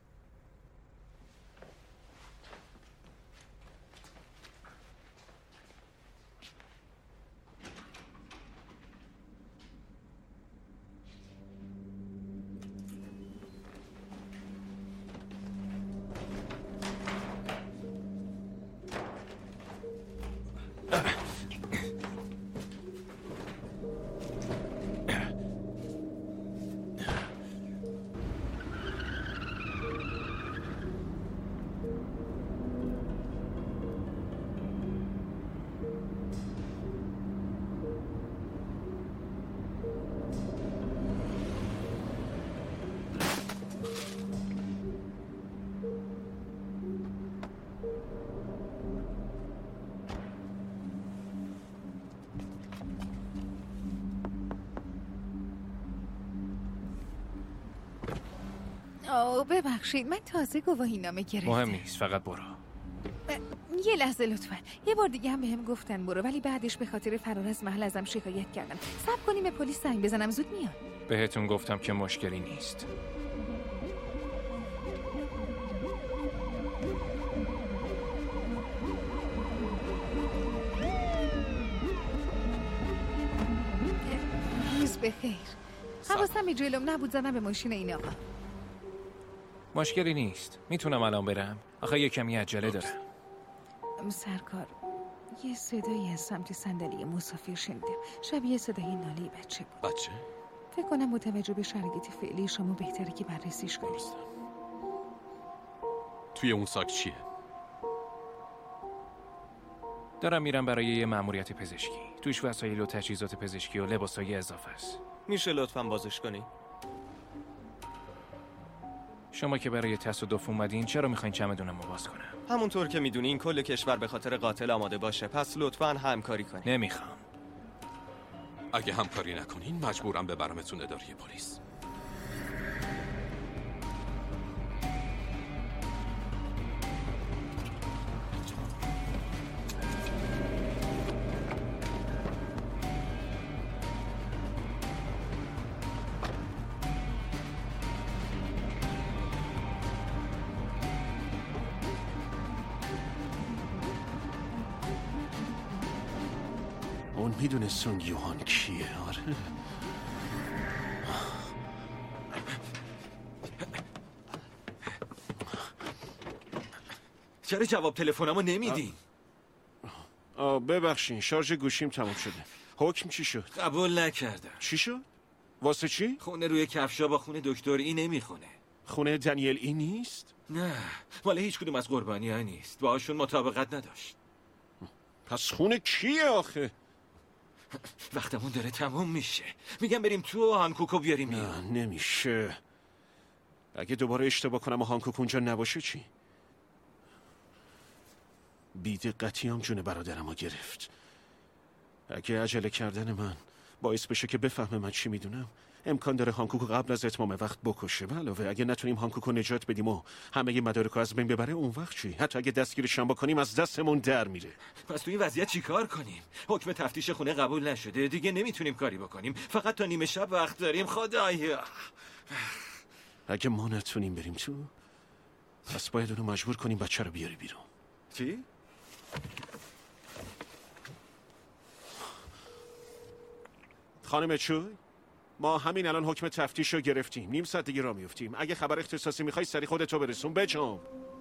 S6: آه ببخشید من تازه گواهی نامه گرفتم.
S16: مهم نیست فقط برو.
S6: یه لحظه لطفا. یه بار دیگه هم بهم گفتن برو ولی بعدش به خاطر فرار از محل ازم شکایت کردم. صبر کنیم به پلیس زنگ بزنم زود میاد.
S16: بهتون گفتم که مشکلی نیست.
S6: روز بخیر. حواسم جلوم نبود زدم به ماشین این آقا.
S16: مشکلی نیست. میتونم الان برم. آخه یه کمی عجله دارم.
S6: سرکار یه صدایی از سمت صندلی مسافر شنیدم. شبیه صدای ناله بچه بود.
S7: بچه؟
S6: فکر کنم با توجه به شرایط فعلی شما بهتره که بررسیش کنید.
S7: توی اون ساک چیه؟
S16: دارم میرم برای یه مأموریت پزشکی. توش وسایل و تجهیزات پزشکی و لباسای اضافه است.
S21: میشه لطفاً بازش کنی؟
S16: شما که برای تصادف اومدین چرا میخواین چمدونمو باز کنم؟
S21: همونطور که میدونین کل کشور به خاطر قاتل آماده باشه، پس لطفاً همکاری کنین.
S16: نمیخوام.
S7: اگه همکاری نکنین مجبورم ببرمتون اداره پلیس.
S1: اون میدونه سونگ یوهان کیه. آره
S22: چرا جواب تلفنمو نمیدین؟
S1: آه ببخشین شارژ گوشیم تموم شده. حکم چی شد؟
S22: قبول نکردم.
S1: چی شد؟ واسه چی؟
S22: خونه روی کفشا با خونه دکتر این نمیخونه.
S1: خونه دنیل این نیست؟
S22: نه، مال هیچ کدوم از قربانی ها نیست. باهاشون مطابقت نداشت.
S1: پس خونه کیه آخه؟
S22: وقتمون داره تموم میشه. میگم بریم تو و هانکوکو بیاریم.
S1: نه نمیشه. اگه دوباره اشتباه کنم و هانکوک اونجا نباشه چی؟ بی‌دقتی هم جون برادرم رو گرفت. اگه عجله کردن من باعث بشه که بفهمه من چی میدونم، امکان داره هانکوکو قبل از اتمام وقت بکشه. به علاوه اگه نتونیم هانکوکو نجات بدیم و همه مدارکو از بین ببره، اون وقت چی؟ حتی اگه دستگیرش هم بکنیم از دستمون در میره.
S22: پس تو این وضعیت چیکار کنیم؟ حکم تفتیش خونه قبول نشده، دیگه نمیتونیم کاری بکنیم. فقط تا نیمه شب وقت داریم. خدایا
S1: اگه ما نتونیم بریم تو، پس باید اونو مجبور کنیم بچه رو بیاری بیرون.
S22: چی؟
S1: خانم چوی، ما همین الان حکم تفتیش رو گرفتیم. نیم ساعت دیگه راه میفتیم. اگه خبر اختصاصی میخوای سری خودتو برسون. بجام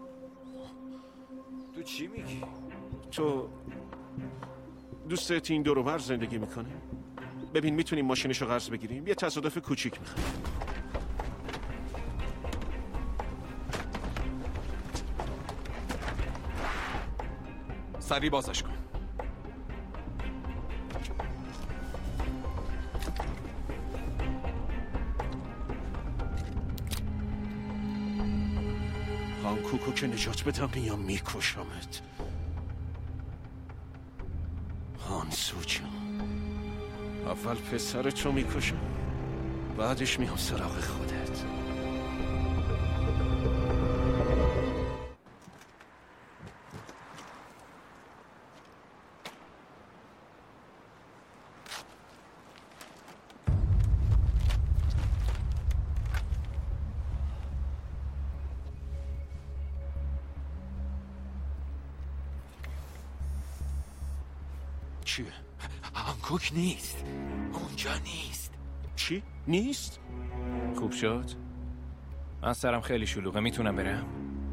S22: تو چی میگی؟
S1: تو دوستت این دور و بر زندگی میکنه؟ ببین میتونیم ماشینشو قرض بگیریم. یه تصادف کوچیک میخوام.
S9: سری بازش کن.
S1: هانکوکو که نجات بدم میام میکشمت. هانسو جان، اول پسرتو میکشم، بعدش میام سراغ خودت. چیه؟
S22: هانکوک نیست. اونجا نیست.
S1: چی؟ نیست؟
S16: خوب شد؟ من سرم خیلی شلوغه، میتونم برم؟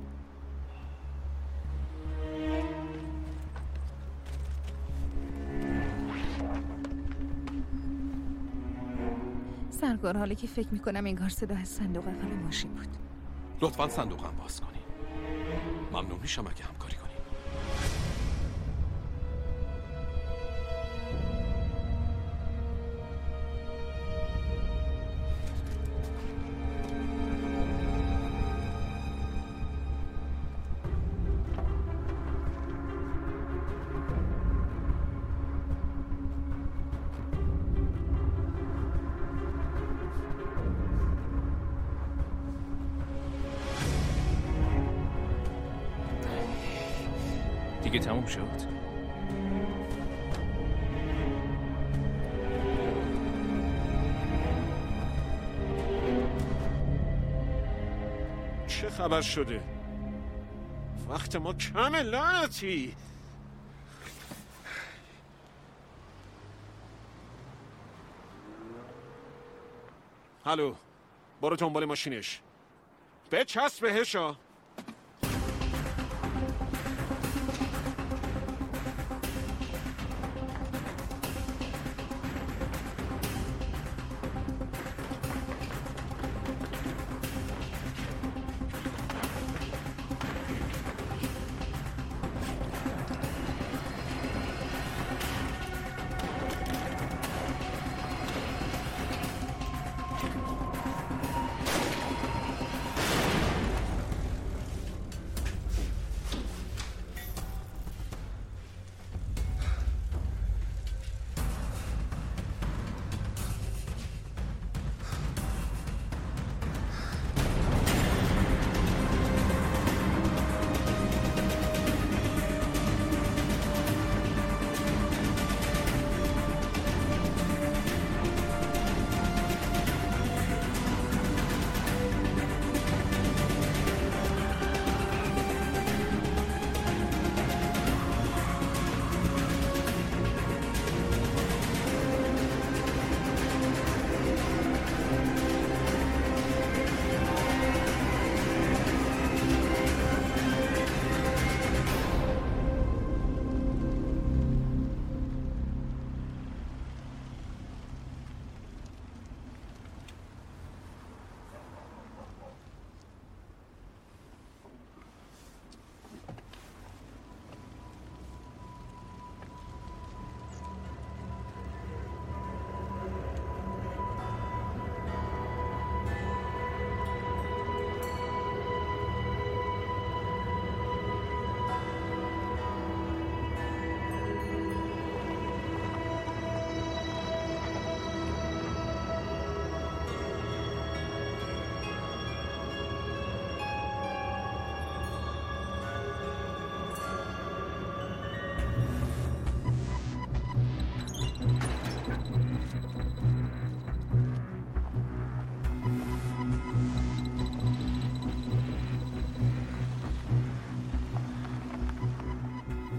S18: سرکار، حالا که فکر میکنم انگار صدا از صندوق عقب ماشین بود.
S9: لطفاً صندوقم باز کنین. ممنون میشم اگه همکاری کنین.
S16: دیگه تموم شد.
S1: چه خبر شده؟ وقت ما کمه لعنتی. الو، برو دنبال ماشینش. بچسب بهشا.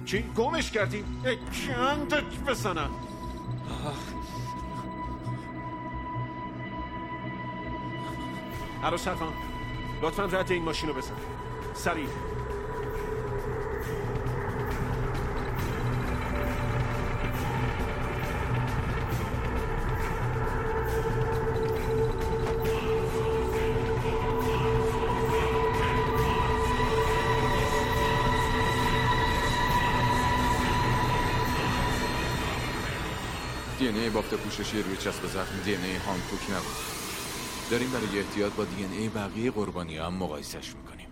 S1: چی؟ گمش کردی؟ کندت بزنم. الو سرفان، لطفا رد این ماشین رو بزن سریع.
S13: دی ان ای بافت پوششی روی چسب زخم دی ان ای هانکوک نبود. داریم برای احتیاط با دی ان ای بقیه قربانی هم مقایسش میکنیم.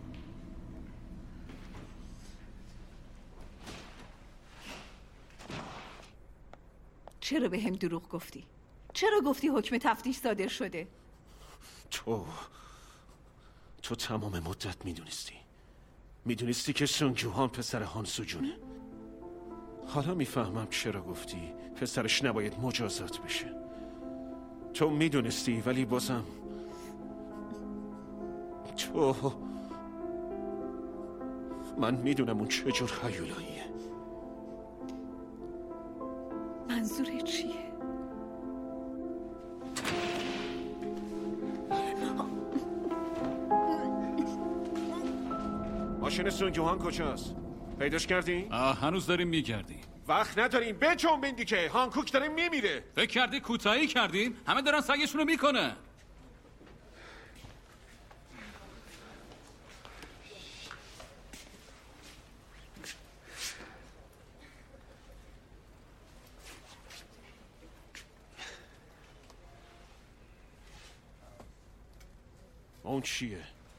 S18: چرا به هم دروغ گفتی؟ چرا گفتی حکم تفتیش صادر شده؟
S1: تو تو تمام مدت میدونستی میدونستی که سونگ جوهان پسر هانسو جونه. حالا میفهمم چرا گفتی پسرش نباید مجازات بشه. تو میدونستی ولی بازم تو من میدونم اون چجور هیولاییه.
S18: منظور چیه؟
S1: ماشین سونگ جوهان کجاست؟ پیداش کردی؟
S5: آه هنوز داریم میگردیم.
S1: وقت نداریم بجنبین دیگه. هانکوک داره میمیره.
S5: فکر کردی کوتاهی کردیم؟ همه دارن سگشونو میکنه.
S1: اون چیه؟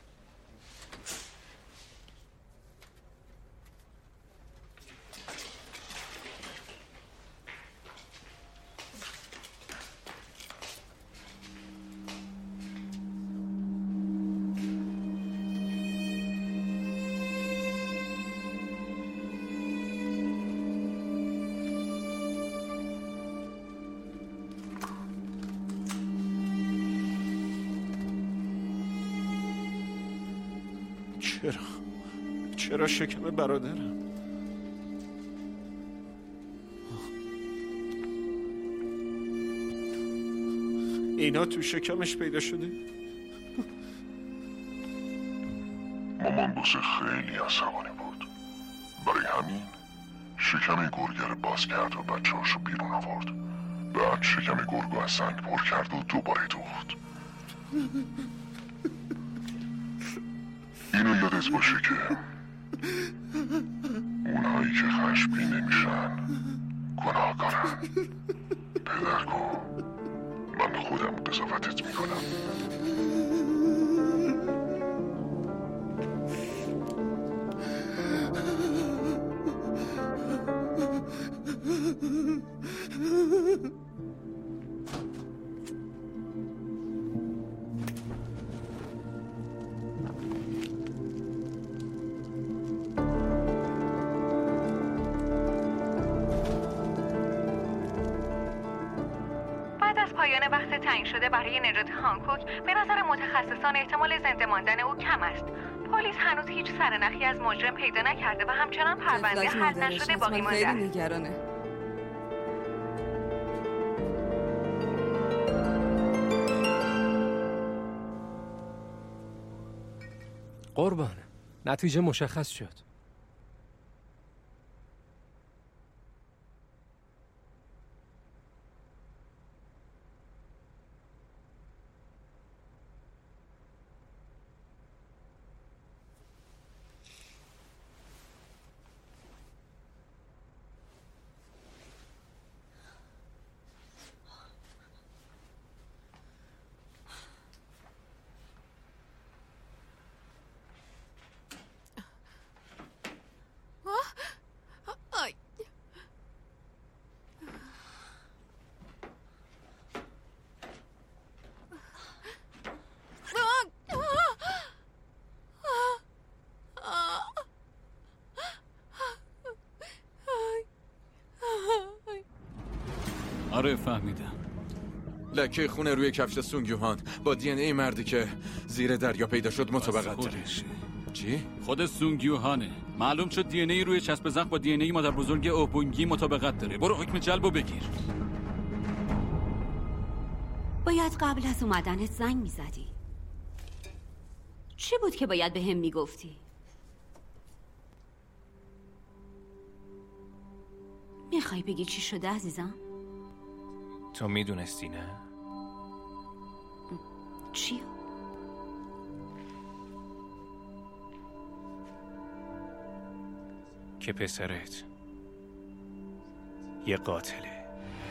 S1: چرا؟ چرا شکم برادرم؟ اینا تو شکمش پیدا شده؟
S10: مامان باسه خیلی عصبانی بود. برای همین شکم گرگه رو باز کرد و بچه هاشو بیرون آورد. بعد شکم گرگو از سنگ پر کرد و دوباره دوخت. اینو یادت باشه که اونهایی که خشمگین نمیشن گناهکارن. پدرگو، من خودم قضاوتت میکنم.
S6: پایان وقت تعیین شده برای نجات هانکوک به نظر متخصصان احتمال زنده ماندن او کم است. پلیس هنوز هیچ سرنخی از مجرم پیدا نکرده و همچنان پرونده حل نشده باقی مانده است.
S19: خیلی نگرانه.
S4: قربان، نتیجه مشخص شد.
S5: آره فهمیدم.
S13: لکه خون روی کفش سونگ یوهان با دی ان ای مردی که زیر دریا پیدا شد مطابقت داره. چی؟
S5: خود سونگیو هانه. معلوم شد دی ان ای روی چسب زخم با دی ان ای مادر بزرگ اوبونگی مطابقت داره. برو حکم جلبو بگیر.
S17: باید قبل از اومدنت زنگ میزدی. چی بود که باید به هم میگفتی؟ میخوای بگی چی شده عزیزم؟
S16: تو میدونستی نه؟
S17: چی؟
S16: که پسرت یه قاتله.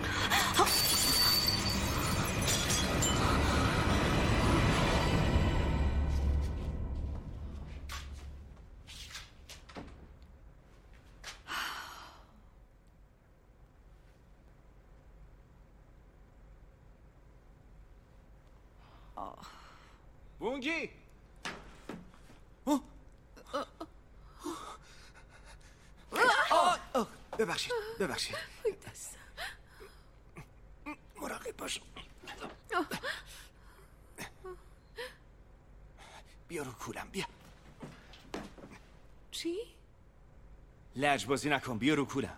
S8: بونگی ببخشید ببخشید مراقب باش. بیا رو کولم بیا.
S18: چی؟
S8: لجبازی نکن بیا رو کولم.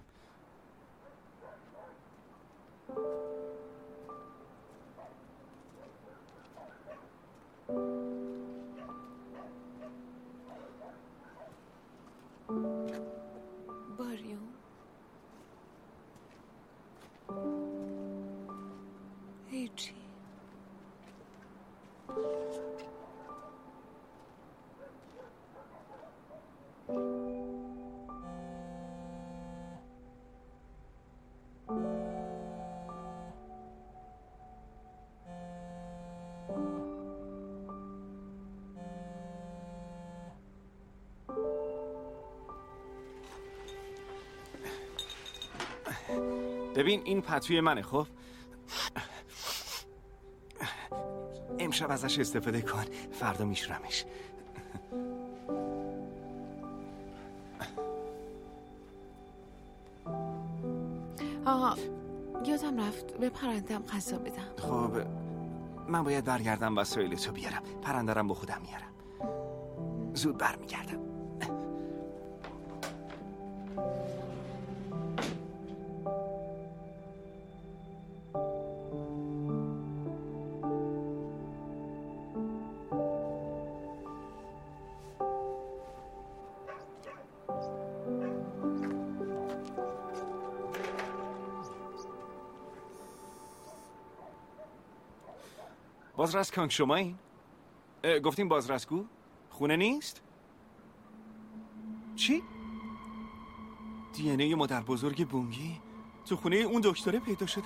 S18: باریون هیچی.
S8: ببین این پتوی منه. خب امشب ازش استفاده کن، فردا میشورمش.
S18: آقا یادم رفت به پرندم غذا بدم.
S8: خب من باید برگردم وسایلتو بیارم. پرندرم با خودم میارم. زود برمیگردم. بازرس کانگ شما این؟ گفتیم بازرسگو؟ خونه نیست؟ چی؟ دی ان ای مادر بزرگ بونگی تو خونه اون دکتره پیدا شده؟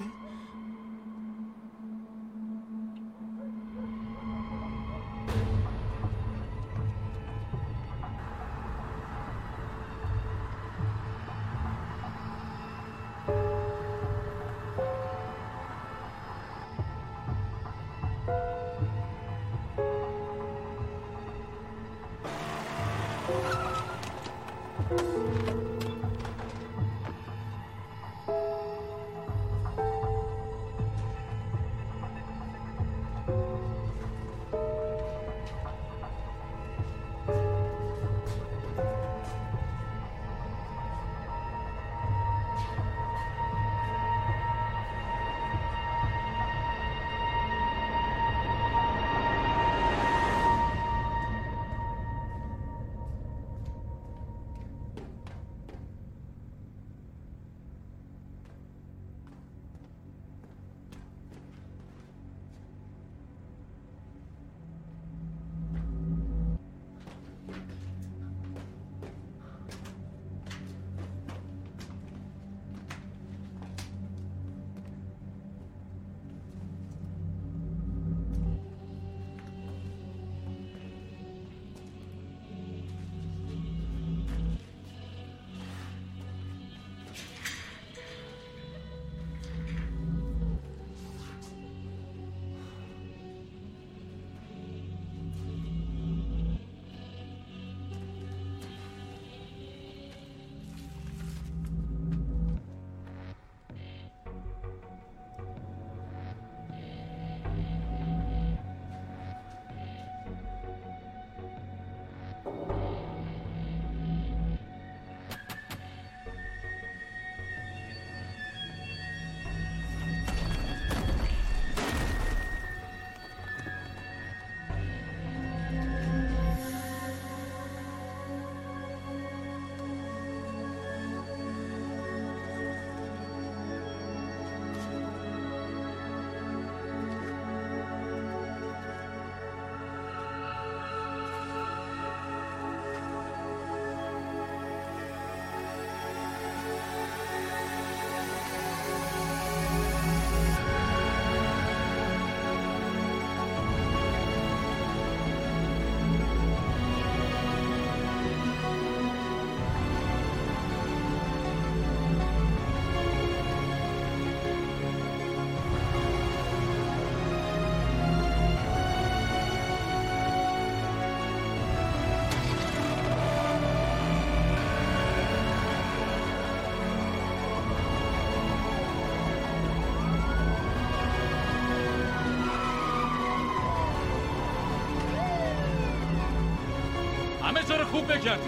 S5: همه جا رو خوب بگردید.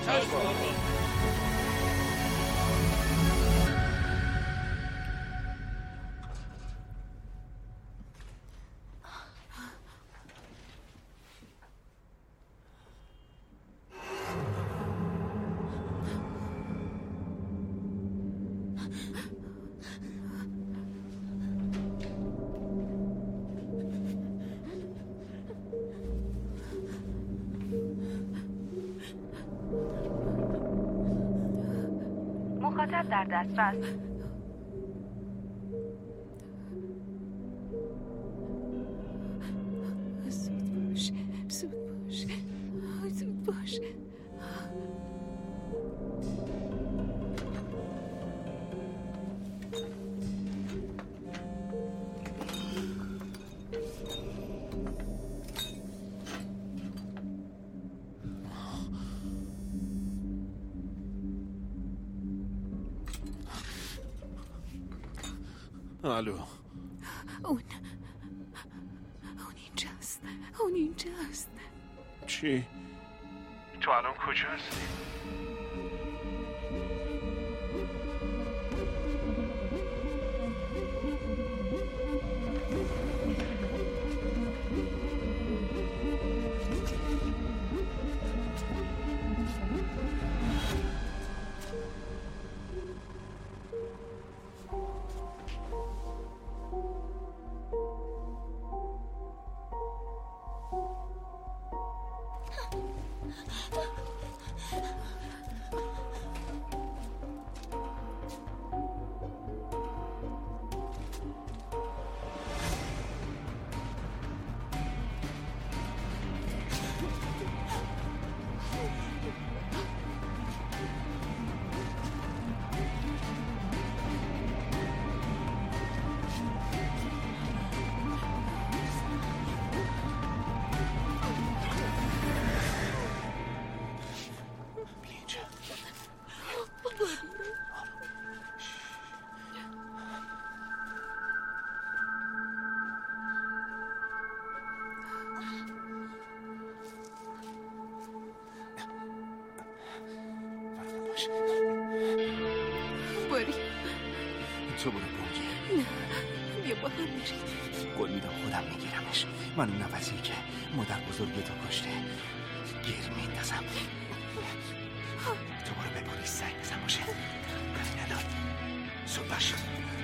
S6: مخاطب در دسترس.
S18: زود باش، زود باش، زود باش.
S1: الو.
S18: اون اون اینجاست، اون اینجاست.
S1: چی؟
S10: تو الان کجا هستی؟
S18: باری
S8: تو برو بونگی.
S18: نه بیا با هم میریم.
S8: قول میدم خودم میگیرمش. من اون نفسی که مادر بزرگتو کشته گیر میندازم. تو برو به پلیس زنگ بزن باشه. همین الان صبح باش.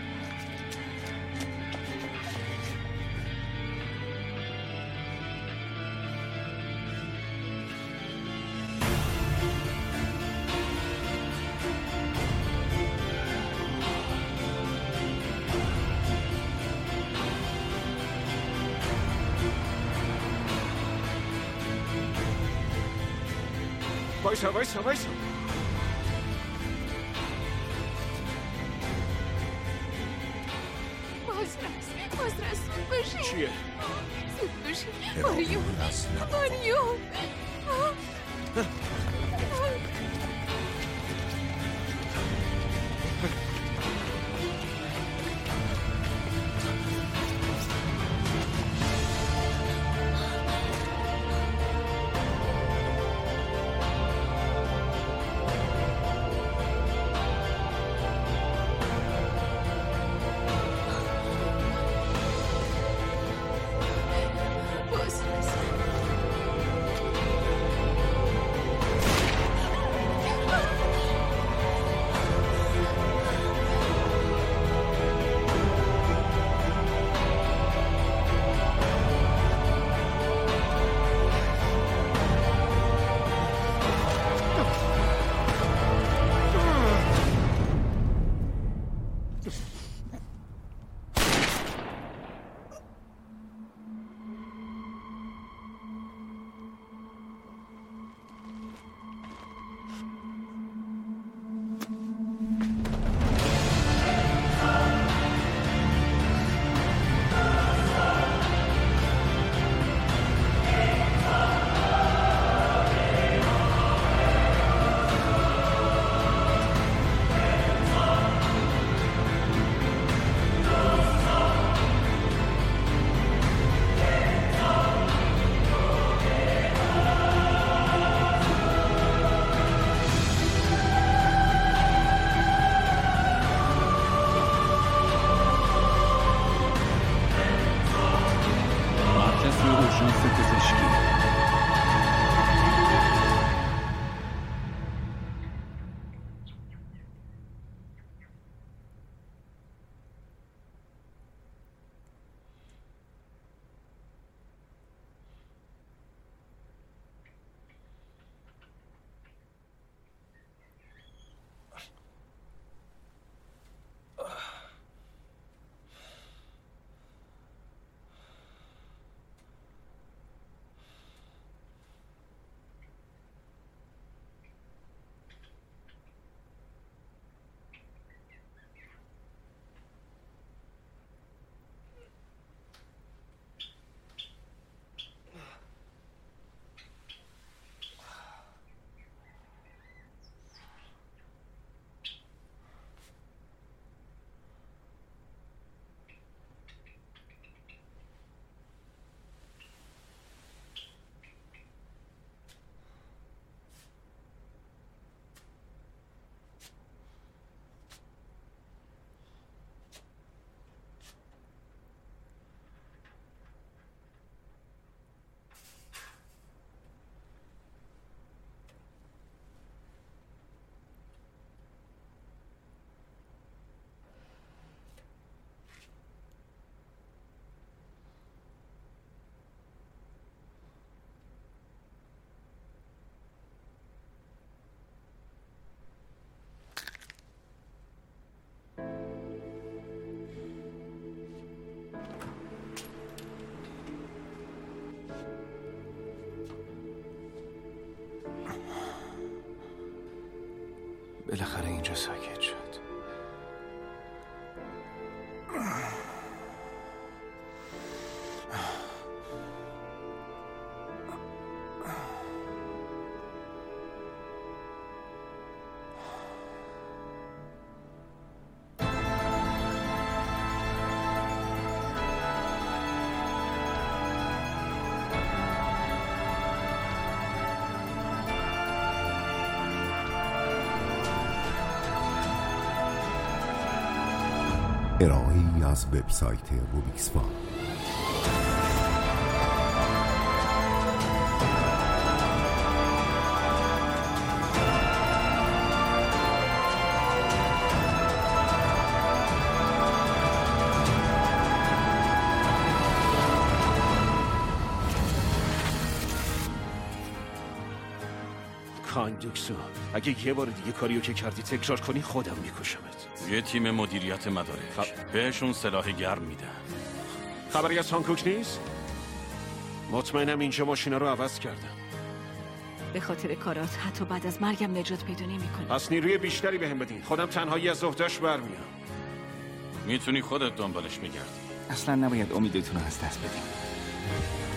S1: وایسا وایسا وایسا.
S18: بازرس بازرس زود باشی.
S1: چیه؟
S18: زود باشی. ماریو ماریو
S8: بالاخره اینجا ساکت شد.
S2: ارائه‌ای از وبسایت روبیکس فان.
S1: کاندوکسو، اگه یه بار دیگه کاریو که کردی تکرار کنی خودم میکشمت.
S7: یه تیم مدیریت مدارک خب. بهشون سلاح گرم میدن.
S1: خبری از هانکوک نیست؟ مطمئنم اینجا ماشینا رو عوض کردم.
S18: به خاطر کارات حتی بعد از مرگم نجات پیدا نمی‌کنی.
S1: پس نیروی بیشتری بهم بدین. خودم تنهایی از عهده‌اش برمیام.
S7: میتونی خودت دنبالش میگردی.
S8: اصلا نباید امیدتون رو از دست بدیم.